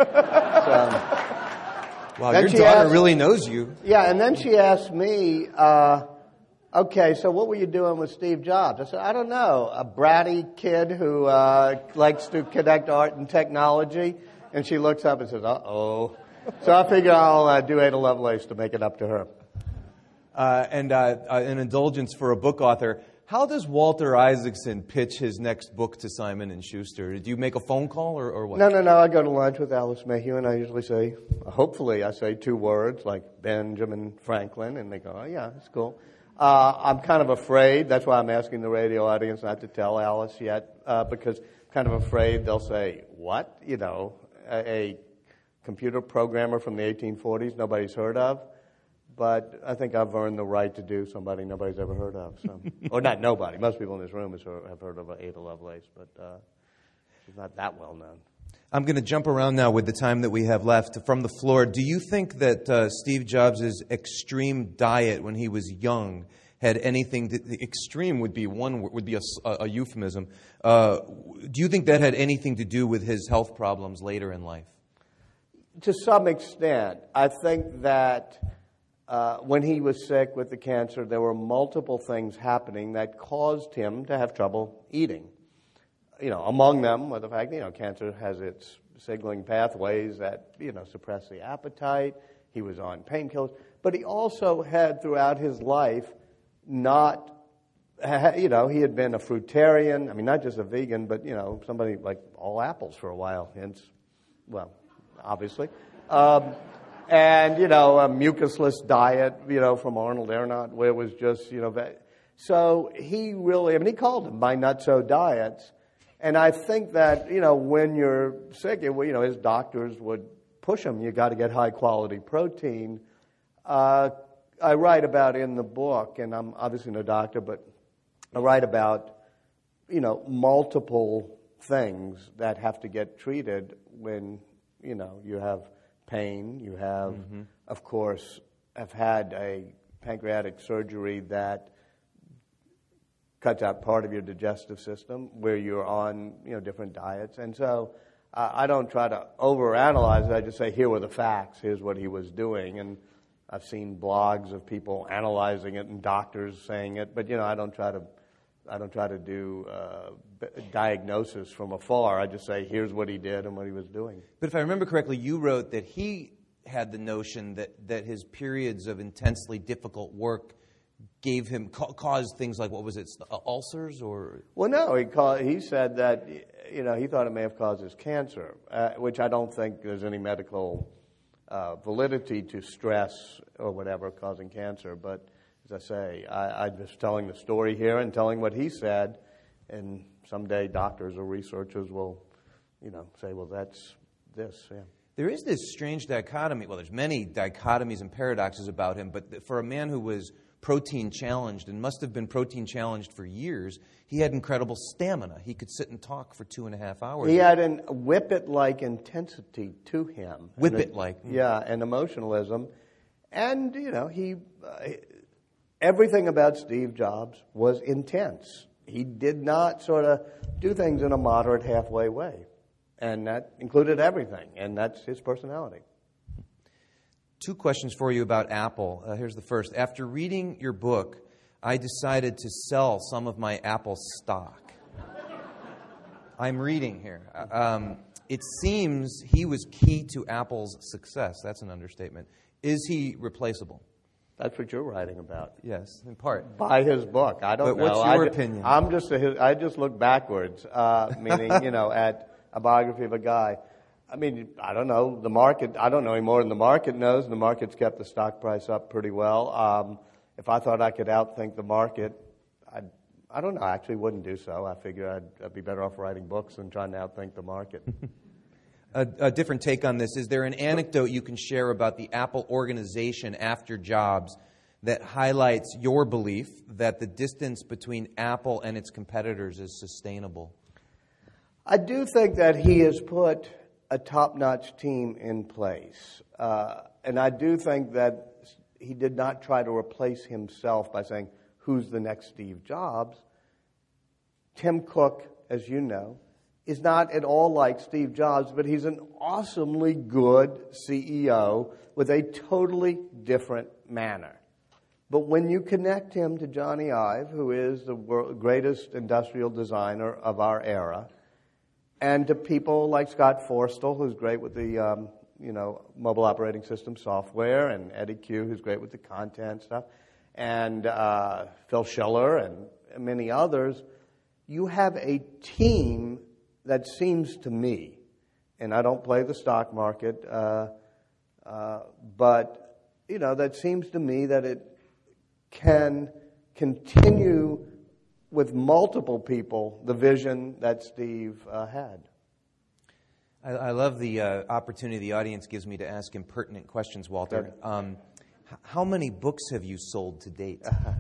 so, wow, your daughter asked, really knows you. Yeah, and then she asked me, uh, okay, so what were you doing with Steve Jobs? I said, I don't know, a bratty kid who uh, likes to connect art and technology. And she looks up and says, uh-oh. So I figure I'll uh, do Ada Lovelace to make it up to her. Uh, and uh, uh, an indulgence for a book author. How does Walter Isaacson pitch his next book to Simon and Schuster? Do you make a phone call or, or what? No, no, no. I go to lunch with Alice Mayhew, and I usually say, hopefully I say two words like Benjamin Franklin, and they go, oh, yeah, that's cool. Uh, I'm kind of afraid. That's why I'm asking the radio audience not to tell Alice yet, uh, because I'm kind of afraid they'll say, what? You know, a, a computer programmer from the eighteen forties nobody's heard of. But I think I've earned the right to do somebody nobody's ever heard of. So. Or not nobody. Most people in this room have heard of Ada Lovelace, but uh, she's not that well known. I'm going to jump around now with the time that we have left from the floor. Do you think that uh, Steve Jobs' extreme diet when he was young had anything to, the extreme would be one would be a, a euphemism. Uh, do you think that had anything to do with his health problems later in life? To some extent. I think that Uh, when he was sick with the cancer, there were multiple things happening that caused him to have trouble eating. You know, among them was the fact, you know, cancer has its signaling pathways that, you know, suppress the appetite. He was on painkillers. But he also had, throughout his life, not, you know, he had been a fruitarian. I mean, not just a vegan, but, you know, somebody like all apples for a while, hence, well, obviously. Um, And, you know, a mucusless diet, you know, from Arnold Aronnaut, where it was just, you know, so he really, I mean, he called them my nutso diets. And I think that, you know, when you're sick, it, you know, his doctors would push him, you got to get high quality protein. Uh, I write about in the book, and I'm obviously no doctor, but I write about, you know, multiple things that have to get treated when, you know, you have pain. You have, mm-hmm. of course, have had a pancreatic surgery that cuts out part of your digestive system, where you're on, you know, different diets. And so uh, I don't try to overanalyze it. I just say, here were the facts. Here's what he was doing. And I've seen blogs of people analyzing it and doctors saying it. But, you know, I don't try to I don't try to do uh, diagnosis from afar. I just say, here's what he did and what he was doing. But if I remember correctly, you wrote that he had the notion that, that his periods of intensely difficult work gave him, ca- caused things like, what was it, uh, ulcers or? Well, no, he called, he said that, you know, he thought it may have caused his cancer, uh, which I don't think there's any medical uh, validity to stress or whatever causing cancer, but as I say, I, I'm just telling the story here and telling what he said, and someday doctors or researchers will, you know, say, well, that's this, yeah. There is this strange dichotomy. Well, there's many dichotomies and paradoxes about him, but for a man who was protein challenged and must have been protein challenged for years, he had incredible stamina. He could sit and talk for two and a half hours. He had a whippet-like intensity to him. Whippet-like. Yeah, and emotionalism. And, you know, he... Uh, Everything about Steve Jobs was intense. He did not sort of do things in a moderate, halfway way. And that included everything, and that's his personality. Two questions for you about Apple. Uh, here's the first. After reading your book, I decided to sell some of my Apple stock. I'm reading here. Um, it seems he was key to Apple's success. That's an understatement. Is he replaceable? That's what you're writing about. Yes, in part. By his book. I don't but know. What's your I, opinion? I'm just a, I just look backwards, uh, meaning, you know, at a biography of a guy. I mean, I don't know. The market, I don't know any more than the market knows. The market's kept the stock price up pretty well. Um, if I thought I could outthink the market, I'd, I don't know. I actually wouldn't do so. I figure I'd, I'd be better off writing books than trying to outthink the market. A, a different take on this. Is there an anecdote you can share about the Apple organization after Jobs that highlights your belief that the distance between Apple and its competitors is sustainable? I do think that he has put a top-notch team in place. Uh, and I do think that he did not try to replace himself by saying, who's the next Steve Jobs? Tim Cook, as you know, is not at all like Steve Jobs, but he's an awesomely good C E O with a totally different manner. But when you connect him to Johnny Ive, who is the world, greatest industrial designer of our era, and to people like Scott Forstall, who's great with the um, you know mobile operating system software, and Eddie Q, who's great with the content stuff, and uh, Phil Schiller and many others, you have a team that seems to me, and I don't play the stock market, uh, uh, but you know that seems to me that it can continue with multiple people the vision that Steve uh, had. I, I love the uh, opportunity the audience gives me to ask impertinent questions, Walter. Um, h- how many books have you sold to date?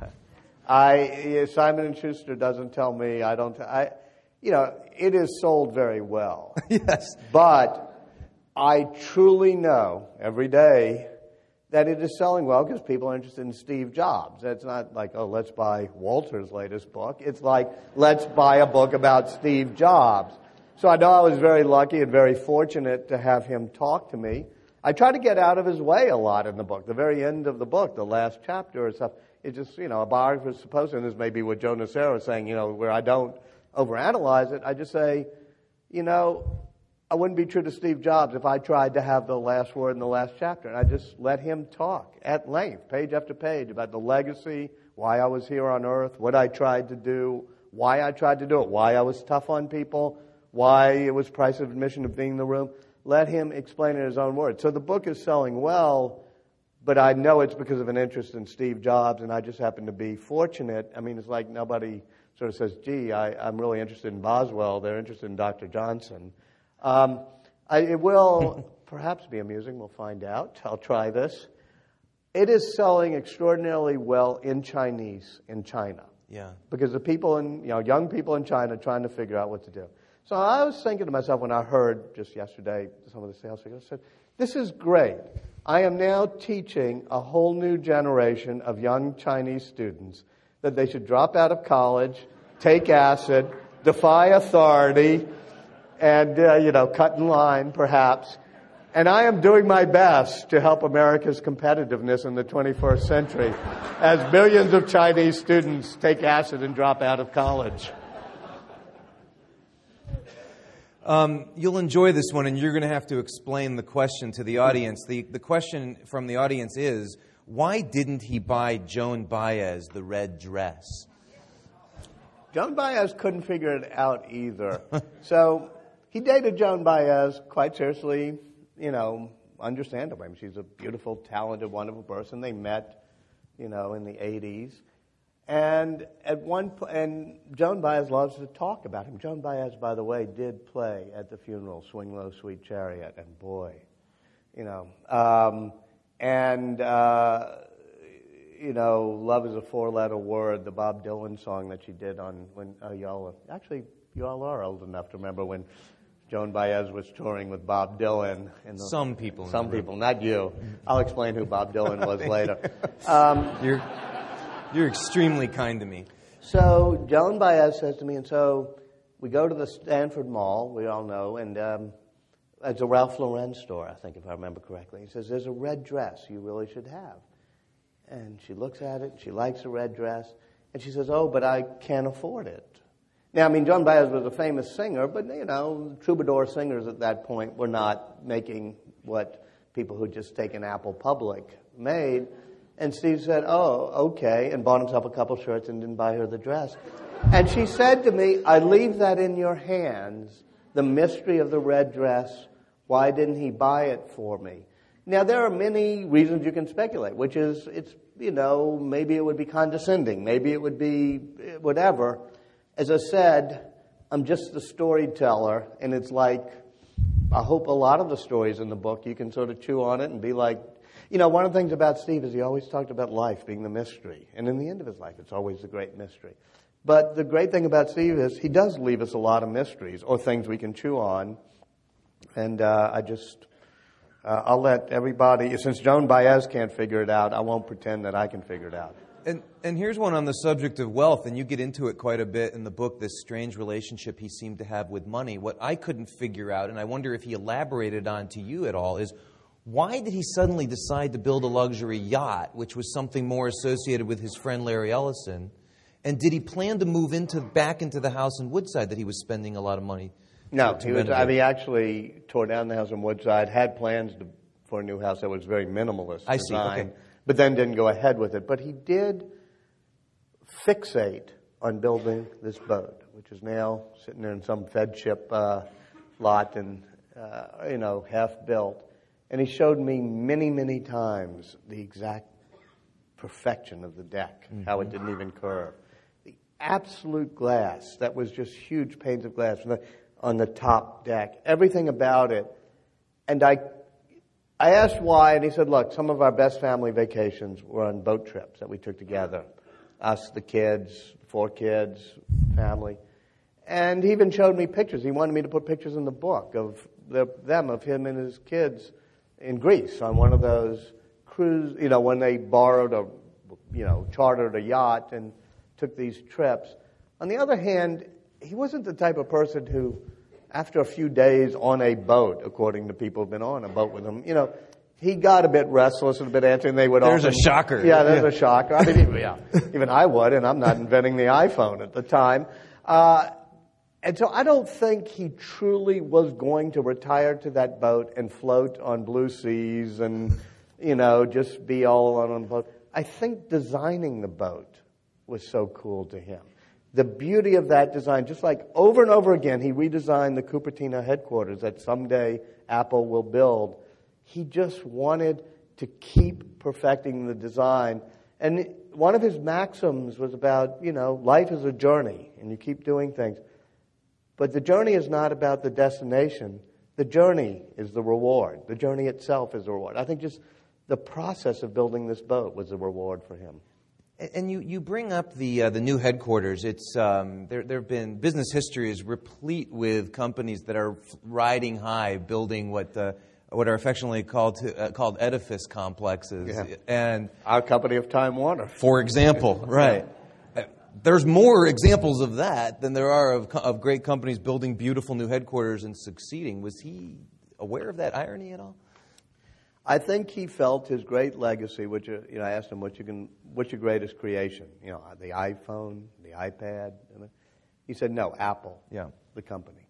I Simon and Schuster doesn't tell me. I don't. I, you know, it is sold very well. Yes, but I truly know every day that it is selling well because people are interested in Steve Jobs. It's not like, oh, let's buy Walter's latest book. It's like, let's buy a book about Steve Jobs. So I know I was very lucky and very fortunate to have him talk to me. I try to get out of his way a lot in the book. The very end of the book, the last chapter or stuff, it just, you know, a biographer is supposed to, and this may be what Joe Nocera is saying, you know, where I don't overanalyze it. I just say, you know, I wouldn't be true to Steve Jobs if I tried to have the last word in the last chapter. And I just let him talk at length, page after page, about the legacy, why I was here on earth, what I tried to do, why I tried to do it, why I was tough on people, why it was price of admission of being in the room. Let him explain it in his own words. So the book is selling well, but I know it's because of an interest in Steve Jobs, and I just happen to be fortunate. I mean, it's like nobody sort of says, gee, I, I'm really interested in Boswell. They're interested in Doctor Johnson. Um, I, it will perhaps be amusing. We'll find out. I'll try this. It is selling extraordinarily well in Chinese in China. Yeah. Because the people in, you know, young people in China are trying to figure out what to do. So I was thinking to myself when I heard just yesterday some of the sales figures, I said, this is great. I am now teaching a whole new generation of young Chinese students that they should drop out of college, take acid, defy authority, and, uh, you know, cut in line, perhaps. And I am doing my best to help America's competitiveness in the twenty-first century as millions of Chinese students take acid and drop out of college. Um, you'll enjoy this one, and you're going to have to explain the question to the audience. The, the question from the audience is, why didn't he buy Joan Baez the red dress? Joan Baez couldn't figure it out either. So he dated Joan Baez quite seriously, you know, understandably. I mean, she's a beautiful, talented, wonderful person. They met, you know, in the eighties. And at one po- and Joan Baez loves to talk about him. Joan Baez, by the way, did play at the funeral, Swing Low, Sweet Chariot, and boy, you know. Um, and, uh, you know, Love is a Four-Letter Word, the Bob Dylan song that she did on when uh, y'all are, actually, you all are old enough to remember when Joan Baez was touring with Bob Dylan. In the, Some people. Some people, not you. I'll explain who Bob Dylan was later. Um, You're, you're extremely kind to me. So Joan Baez says to me, and so we go to the Stanford Mall, we all know, and um, it's a Ralph Lauren store, I think, if I remember correctly. He says, there's a red dress you really should have. And she looks at it, and she likes the red dress, and she says, oh, but I can't afford it. Now, I mean, Joan Baez was a famous singer, but, you know, troubadour singers at that point were not making what people who just taken Apple public made. And Steve said, oh, okay, and bought himself a couple shirts and didn't buy her the dress. And she said to me, I leave that in your hands, the mystery of the red dress. Why didn't he buy it for me? Now, there are many reasons you can speculate, which is, it's, you know, maybe it would be condescending. Maybe it would be whatever. As I said, I'm just the storyteller, and it's like, I hope a lot of the stories in the book, you can sort of chew on it and be like, you know, one of the things about Steve is he always talked about life being the mystery. And in the end of his life, it's always the great mystery. But the great thing about Steve is he does leave us a lot of mysteries or things we can chew on. And uh, I just, uh, I'll let everybody, since Joan Baez can't figure it out, I won't pretend that I can figure it out. And, and here's one on the subject of wealth, and you get into it quite a bit in the book, this strange relationship he seemed to have with money. What I couldn't figure out, and I wonder if he elaborated on to you at all, is why did he suddenly decide to build a luxury yacht, which was something more associated with his friend Larry Ellison? And did he plan to move into back into the house in Woodside that he was spending a lot of money No, to, to he was, renovate? I mean, he actually tore down the house in Woodside, had plans to, for a new house that was very minimalist I see, design, okay. but then didn't go ahead with it. But he did fixate on building this boat, which is now sitting there in some Fed ship uh, lot and, uh, you know, half built. And he showed me many, many times the exact perfection of the deck, mm-hmm. how it didn't even curve. The absolute glass, that was just huge panes of glass on the, on the top deck, everything about it. And I I asked why, and he said, look, some of our best family vacations were on boat trips that we took together. Us, the kids, four kids, family. And he even showed me pictures. He wanted me to put pictures in the book of the, them, of him and his kids in Greece on one of those cruise, you know, when they borrowed a, you know, chartered a yacht and took these trips. On the other hand, he wasn't the type of person who, after a few days on a boat, according to people who've been on a boat with him, you know, he got a bit restless and a bit antsy, and they would There's often, a shocker. Yeah, there's Yeah. a shocker. I mean, even, yeah, even I would, and I'm not inventing the iPhone at the time. Uh, and so I don't think he truly was going to retire to that boat and float on blue seas and, you know, just be all alone on the boat. I think designing the boat was so cool to him. The beauty of that design, just like over and over again, he redesigned the Cupertino headquarters that someday Apple will build. He just wanted to keep perfecting the design. And one of his maxims was about, you know, life is a journey, and you keep doing things. But the journey is not about the destination. The journey is the reward. The journey itself is the reward. I think just the process of building this boat was the reward for him. And you, you bring up the uh, the new headquarters. It's um, there there have been business history is replete with companies that are riding high, building what uh, what are affectionately called to, uh, called edifice complexes. Yeah. And Our company of Time Warner. for example, right. Uh, There's more examples of that than there are of, co- of great companies building beautiful new headquarters and succeeding. Was he aware of that irony at all? I think he felt his great legacy, which, uh, you know, I asked him, what's, you can, what's your greatest creation? You know, the iPhone, the iPad. He said, no, Apple, Yeah. the company.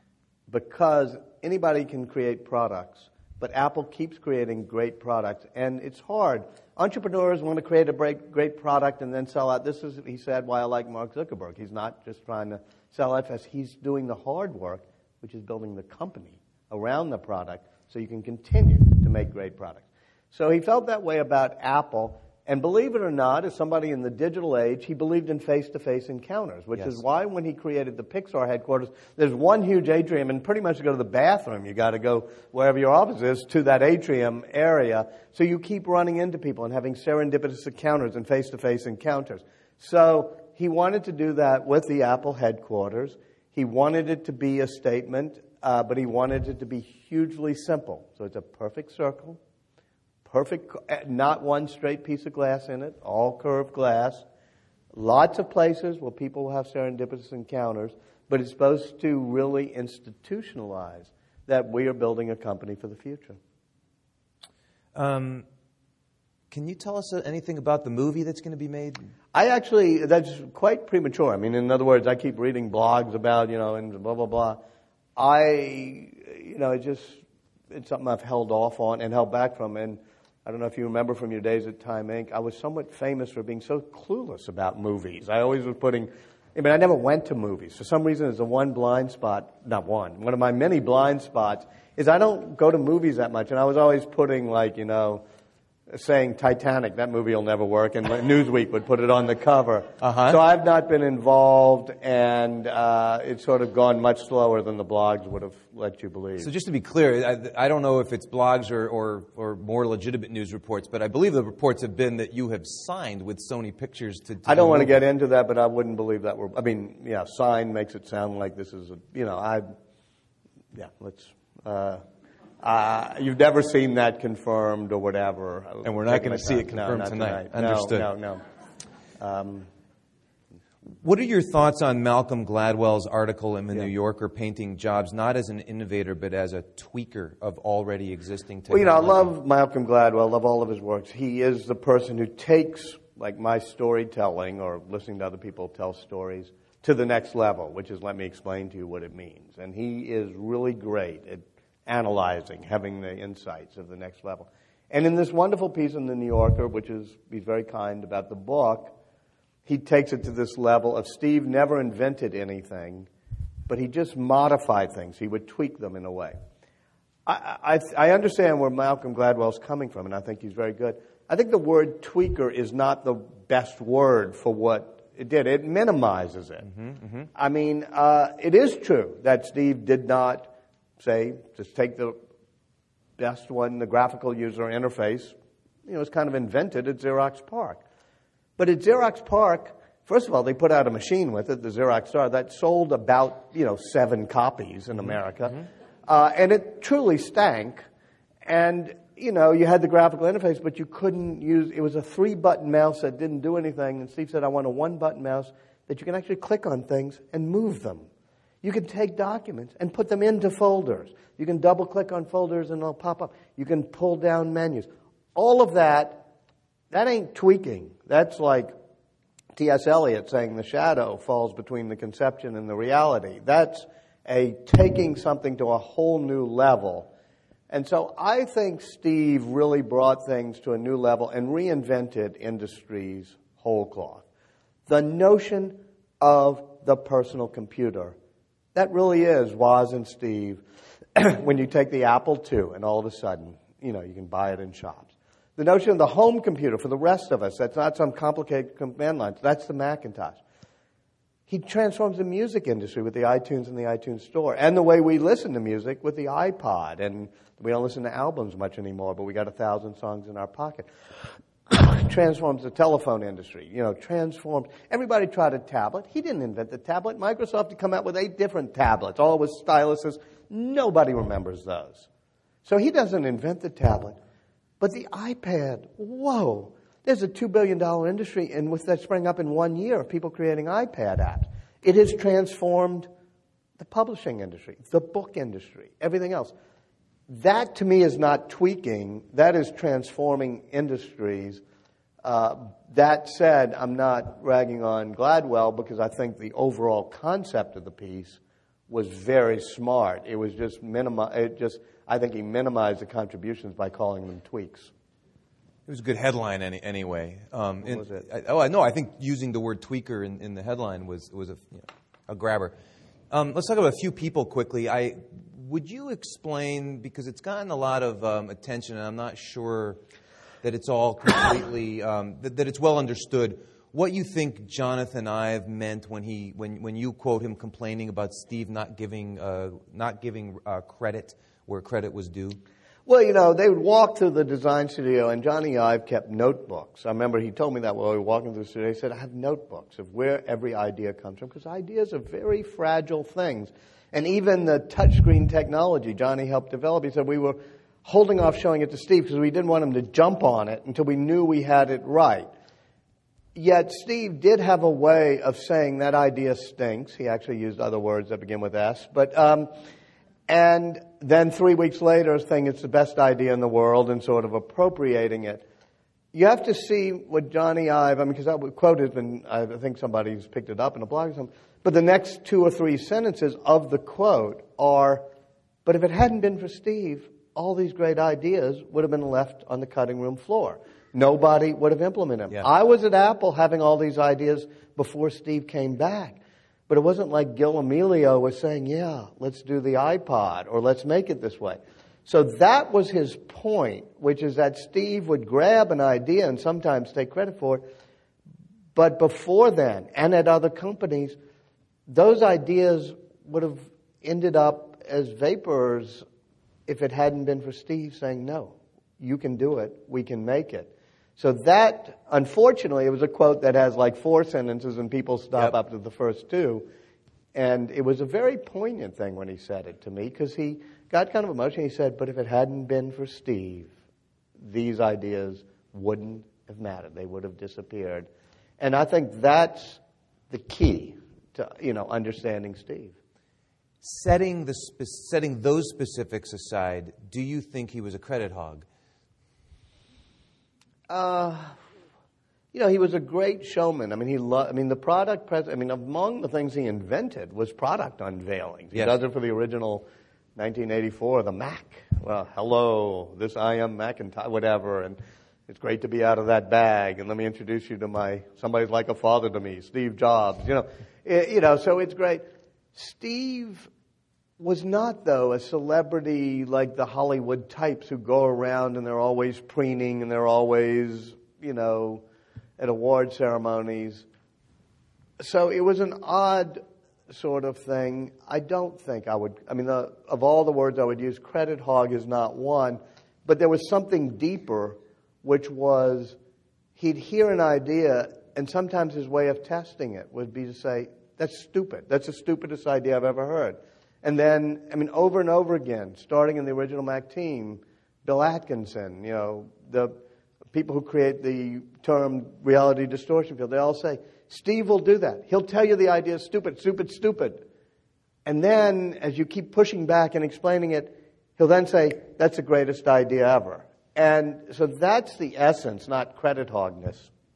Because anybody can create products, but Apple keeps creating great products, and it's hard. Entrepreneurs want to create a great, great product and then sell out. This is, he said, why I like Mark Zuckerberg. He's not just trying to sell out fast. He's doing the hard work, which is building the company around the product so you can continue to make great products. So he felt that way about Apple. And believe it or not, as somebody in the digital age, he believed in face-to-face encounters, which Yes. is why when he created the Pixar headquarters, there's one huge atrium, and pretty much to go to the bathroom, you got to go wherever your office is to that atrium area. So you keep running into people and having serendipitous encounters and face-to-face encounters. So he wanted to do that with the Apple headquarters. He wanted it to be a statement, uh, but he wanted it to be hugely simple. So it's a perfect circle. Perfect, not one straight piece of glass in it, all curved glass. Lots of places where people will have serendipitous encounters, but it's supposed to really institutionalize that we are building a company for the future. Um, Can you tell us anything about the movie that's going to be made? I actually, that's quite premature. I mean, in other words, I keep reading blogs about, you know, and blah, blah, blah. I, you know, it just, it's something I've held off on and held back from. And I don't know if you remember from your days at Time Incorporated, I was somewhat famous for being so clueless about movies. I always was putting, I mean, I never went to movies. For some reason, it's a one blind spot, not one, one of my many blind spots is I don't go to movies that much. And I was always putting, like, you know, saying Titanic, that movie will never work, and Newsweek would put it on the cover. Uh-huh. So I've not been involved, and uh, it's sort of gone much slower than the blogs would have let you believe. So just to be clear, I, I don't know if it's blogs or, or, or more legitimate news reports, but I believe the reports have been that you have signed with Sony Pictures to, to I don't want to movie. get into that, but I wouldn't believe that. We're, I mean, yeah, sign makes it sound like this is, a, you know, I, yeah, let's... Uh, Uh, you've never seen that confirmed or whatever. And we're not going to see it confirmed no, tonight. tonight. Understood. No, no, no. Um, what are your thoughts on Malcolm Gladwell's article in The yeah. New Yorker painting Jobs not as an innovator but as a tweaker of already existing well, technology? you know, I love Malcolm Gladwell, love all of his works. He is the person who takes, like, my storytelling or listening to other people tell stories to the next level, which is let me explain to you what it means. And he is really great at analyzing, having the insights of the next level. And in this wonderful piece in The New Yorker, which is, he's very kind about the book, he takes it to this level of Steve never invented anything, but he just modified things. He would tweak them in a way. I, I, I understand where Malcolm Gladwell's coming from, and I think he's very good. I think the word tweaker is not the best word for what it did. It minimizes it. Mm-hmm, mm-hmm. I mean, uh, it is true that Steve did not say, just take the best one, the graphical user interface. You know, it's kind of invented at Xerox PARC. But at Xerox PARC, first of all, they put out a machine with it, the Xerox Star, that sold about, you know, seven copies in America. Mm-hmm. Uh, and it truly stank. And, you know, you had the graphical interface, but you couldn't use, it was a three-button mouse that didn't do anything. And Steve said, I want a one-button mouse that you can actually click on things and move them. You can take documents and put them into folders. You can double-click on folders and they'll pop up. You can pull down menus. All of that, that ain't tweaking. That's like T S Eliot saying the shadow falls between the conception and the reality. That's a taking something to a whole new level. And so I think Steve really brought things to a new level and reinvented industry's whole cloth. The notion of the personal computer, that really is Woz and Steve when you take the Apple two and all of a sudden, you know, you can buy it in shops. The notion of the home computer for the rest of us, that's not some complicated command lines. That's the Macintosh. He transforms the music industry with the iTunes and the iTunes Store and the way we listen to music with the iPod. And we don't listen to albums much anymore, but we got a thousand songs in our pocket. Transforms the telephone industry, you know, transforms. Everybody tried a tablet. He didn't invent the tablet. Microsoft had come out with eight different tablets, all with styluses. Nobody remembers those. So he doesn't invent the tablet. But the iPad, whoa, there's a two billion dollars industry, and with that spring up in one year of people creating iPad apps. It has transformed the publishing industry, the book industry, everything else. That, to me, is not tweaking. That is transforming industries. Uh, that said, I'm not ragging on Gladwell because I think the overall concept of the piece was very smart. It was just minimi- it just I think he minimized the contributions by calling them tweaks. It was a good headline any, anyway. Um, what in, was it? I, oh, no, I think using the word tweaker in, in the headline was was a, you know, a grabber. Um, let's talk about a few people quickly. I would you explain, because it's gotten a lot of um, attention, and I'm not sure that it's all completely um, that, that it's well understood, what you think Jonathan Ive meant when he when when you quote him complaining about Steve not giving uh, not giving uh, credit where credit was due. Well, you know, they would walk through the design studio, and Johnny Ive kept notebooks. I remember he told me that while we were walking through the studio. He said, I have notebooks of where every idea comes from, because ideas are very fragile things. And even the touchscreen technology Johnny helped develop, he said we were holding off showing it to Steve because we didn't want him to jump on it until we knew we had it right. Yet Steve did have a way of saying that idea stinks. He actually used other words that begin with S. But um, and then three weeks later saying it's the best idea in the world and sort of appropriating it. You have to see what Johnny Ive, I mean, because that quote has been, I think somebody's picked it up in a blog or something, but the next two or three sentences of the quote are, but if it hadn't been for Steve, all these great ideas would have been left on the cutting room floor. Nobody would have implemented them. Yeah. I was at Apple having all these ideas before Steve came back. But it wasn't like Gil Amelio was saying, yeah, let's do the iPod or let's make it this way. So that was his point, which is that Steve would grab an idea and sometimes take credit for it. But before then, and at other companies, those ideas would have ended up as vapors if it hadn't been for Steve saying, no, you can do it, we can make it. So that, unfortunately, it was a quote that has like four sentences and people stop Yep. up to the first two. And it was a very poignant thing when he said it to me because he got kind of emotional. He said, but if it hadn't been for Steve, these ideas wouldn't have mattered. They would have disappeared. And I think that's the key to, you know, understanding Steve. Setting the spe- setting those specifics aside, do you think he was a credit hog? Uh, you know, he was a great showman. I mean, he lo- I mean, the product pres- I mean, among the things he invented was product unveilings. He Yes. does it for the original nineteen eighty-four, the Mac. Well, hello, this I am Macintosh, whatever, and it's great to be out of that bag. And let me introduce you to my somebody's like a father to me, Steve Jobs. You know, it, you know, so it's great. Steve was not, though, a celebrity like the Hollywood types who go around and they're always preening and they're always, you know, at award ceremonies. So it was an odd sort of thing. I don't think I would, I mean, the, of all the words I would use, credit hog is not one, but there was something deeper, which was he'd hear an idea and sometimes his way of testing it would be to say, that's stupid. That's the stupidest idea I've ever heard. And then, I mean, over and over again, starting in the original Mac team, Bill Atkinson, you know, the people who create the term reality distortion field, they all say, Steve will do that. He'll tell you the idea is stupid, stupid, stupid. And then, as you keep pushing back and explaining it, he'll then say, that's the greatest idea ever. And so that's the essence, not credit hogness.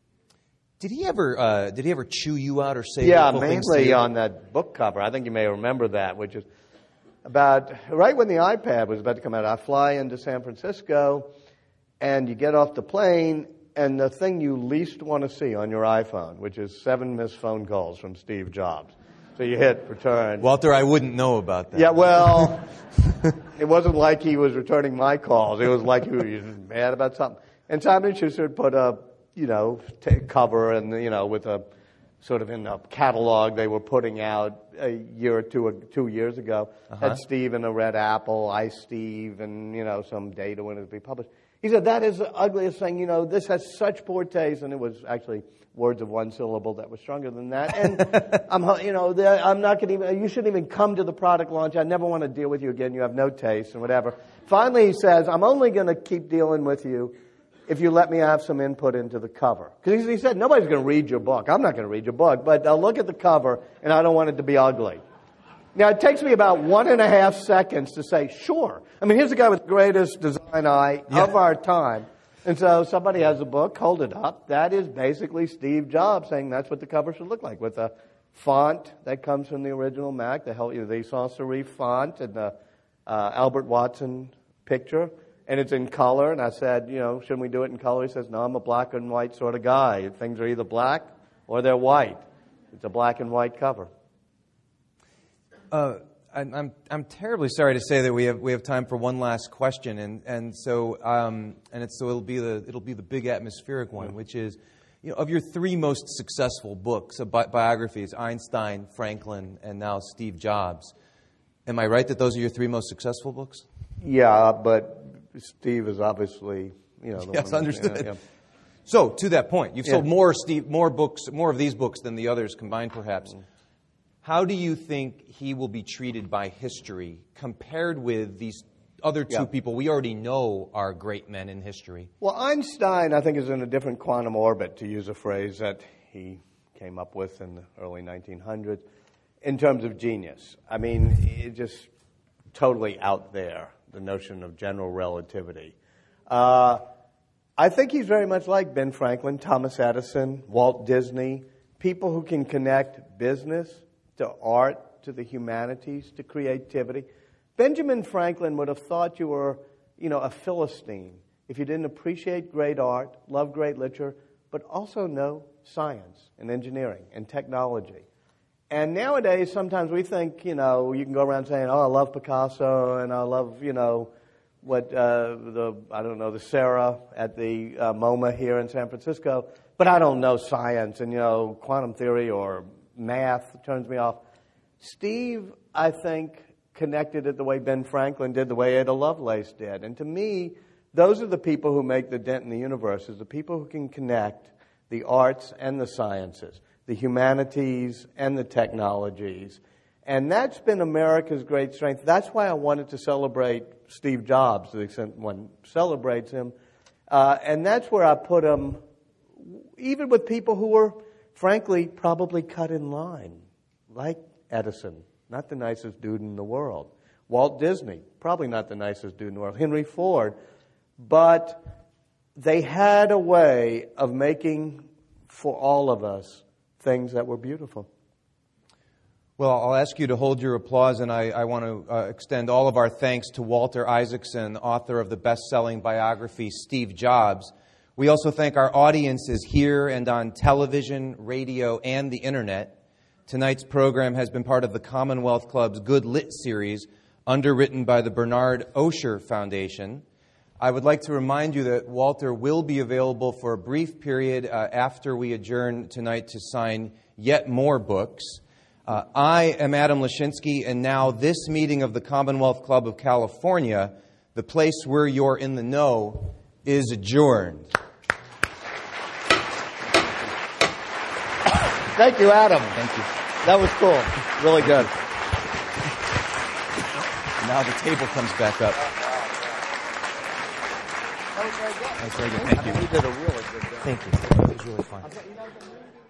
Did he ever uh, did he ever chew you out or say Yeah, hurtful things to mainly you? on that book cover. I think you may remember that, which is about right when the iPad was about to come out. I fly into San Francisco, and you get off the plane, and the thing you least want to see on your iPhone, which is seven missed phone calls from Steve Jobs. So you hit return. Walter, I wouldn't know about that. Yeah, well, it wasn't like he was returning my calls. It was like he was mad about something. And Simon and Schuster put a, you know, t- cover and, you know, with a sort of in a catalog they were putting out a year or two, two years ago. Uh-huh. Had Steve in a red apple, I Steve, and, you know, some data when it would be published. He said, that is the ugliest thing, you know, this has such poor taste, and it was actually words of one syllable that was stronger than that. And I'm, you know, I'm not going to even, you shouldn't even come to the product launch. I never want to deal with you again. You have no taste and whatever. Finally, he says, I'm only going to keep dealing with you if you let me have some input into the cover. Because he said, nobody's going to read your book. I'm not going to read your book, but I'll look at the cover, and I don't want it to be ugly. Now, it takes me about one and a half seconds to say, sure. I mean, here's a guy with the greatest design eye Yeah. of our time. And so somebody has a book, hold it up. That is basically Steve Jobs saying that's what the cover should look like, with a font that comes from the original Mac, the, you know, the sans serif font and the uh, Albert Watson picture. And it's in color. And I said, you know, shouldn't we do it in color? He says, no, I'm a black and white sort of guy. Things are either black or they're white. It's a black and white cover. Uh, I'm, I'm I'm terribly sorry to say that we have we have time for one last question, and and so um, and it's so it'll be the it'll be the big atmospheric one, which is, you know, of your three most successful books, of bi- biographies, Einstein, Franklin, and now Steve Jobs. Am I right that those are your three most successful books? Yeah, but Steve is obviously, you know, the Yes, one, understood. you know, yeah. So to that point, you've Yeah. sold more Steve more books more of these books than the others combined, perhaps. Mm. How do you think he will be treated by history compared with these other two Yeah. people we already know are great men in history? Well, Einstein, I think, is in a different quantum orbit, to use a phrase that he came up with in the early nineteen hundreds, in terms of genius. I mean, it's just totally out there, the notion of general relativity. Uh, I think he's very much like Ben Franklin, Thomas Edison, Walt Disney, people who can connect business to art, to the humanities, to creativity. Benjamin Franklin would have thought you were, you know, a Philistine if you didn't appreciate great art, love great literature, but also know science and engineering and technology. And nowadays, sometimes we think, you know, you can go around saying, oh, I love Picasso and I love, you know, what uh, the, I don't know, the Sarah at the uh, MoMA here in San Francisco, but I don't know science and, you know, quantum theory or math turns me off. Steve, I think, connected it the way Ben Franklin did, the way Ada Lovelace did. And to me, those are the people who make the dent in the universe, is the people who can connect the arts and the sciences, the humanities and the technologies. And that's been America's great strength. That's why I wanted to celebrate Steve Jobs, to the extent one celebrates him. Uh, and that's where I put him, even with people who were, frankly, probably cut in line, like Edison, not the nicest dude in the world. Walt Disney, probably not the nicest dude in the world. Henry Ford. But they had a way of making, for all of us, things that were beautiful. Well, I'll ask you to hold your applause, and I, I want to uh, extend all of our thanks to Walter Isaacson, author of the best-selling biography, Steve Jobs. We also thank our audiences here and on television, radio, and the Internet. Tonight's program has been part of the Commonwealth Club's Good Lit series, underwritten by the Bernard Osher Foundation. I would like to remind you that Walter will be available for a brief period uh, after we adjourn tonight to sign yet more books. Uh, I am Adam Lashinsky, and now this meeting of the Commonwealth Club of California, the place where you're in the know, is adjourned. Thank you, Adam. Thank you. That was cool. Really good. Now the table comes back up. That was very good. That's very good. Thank you. You did a really good job. Thank you. It was really fun.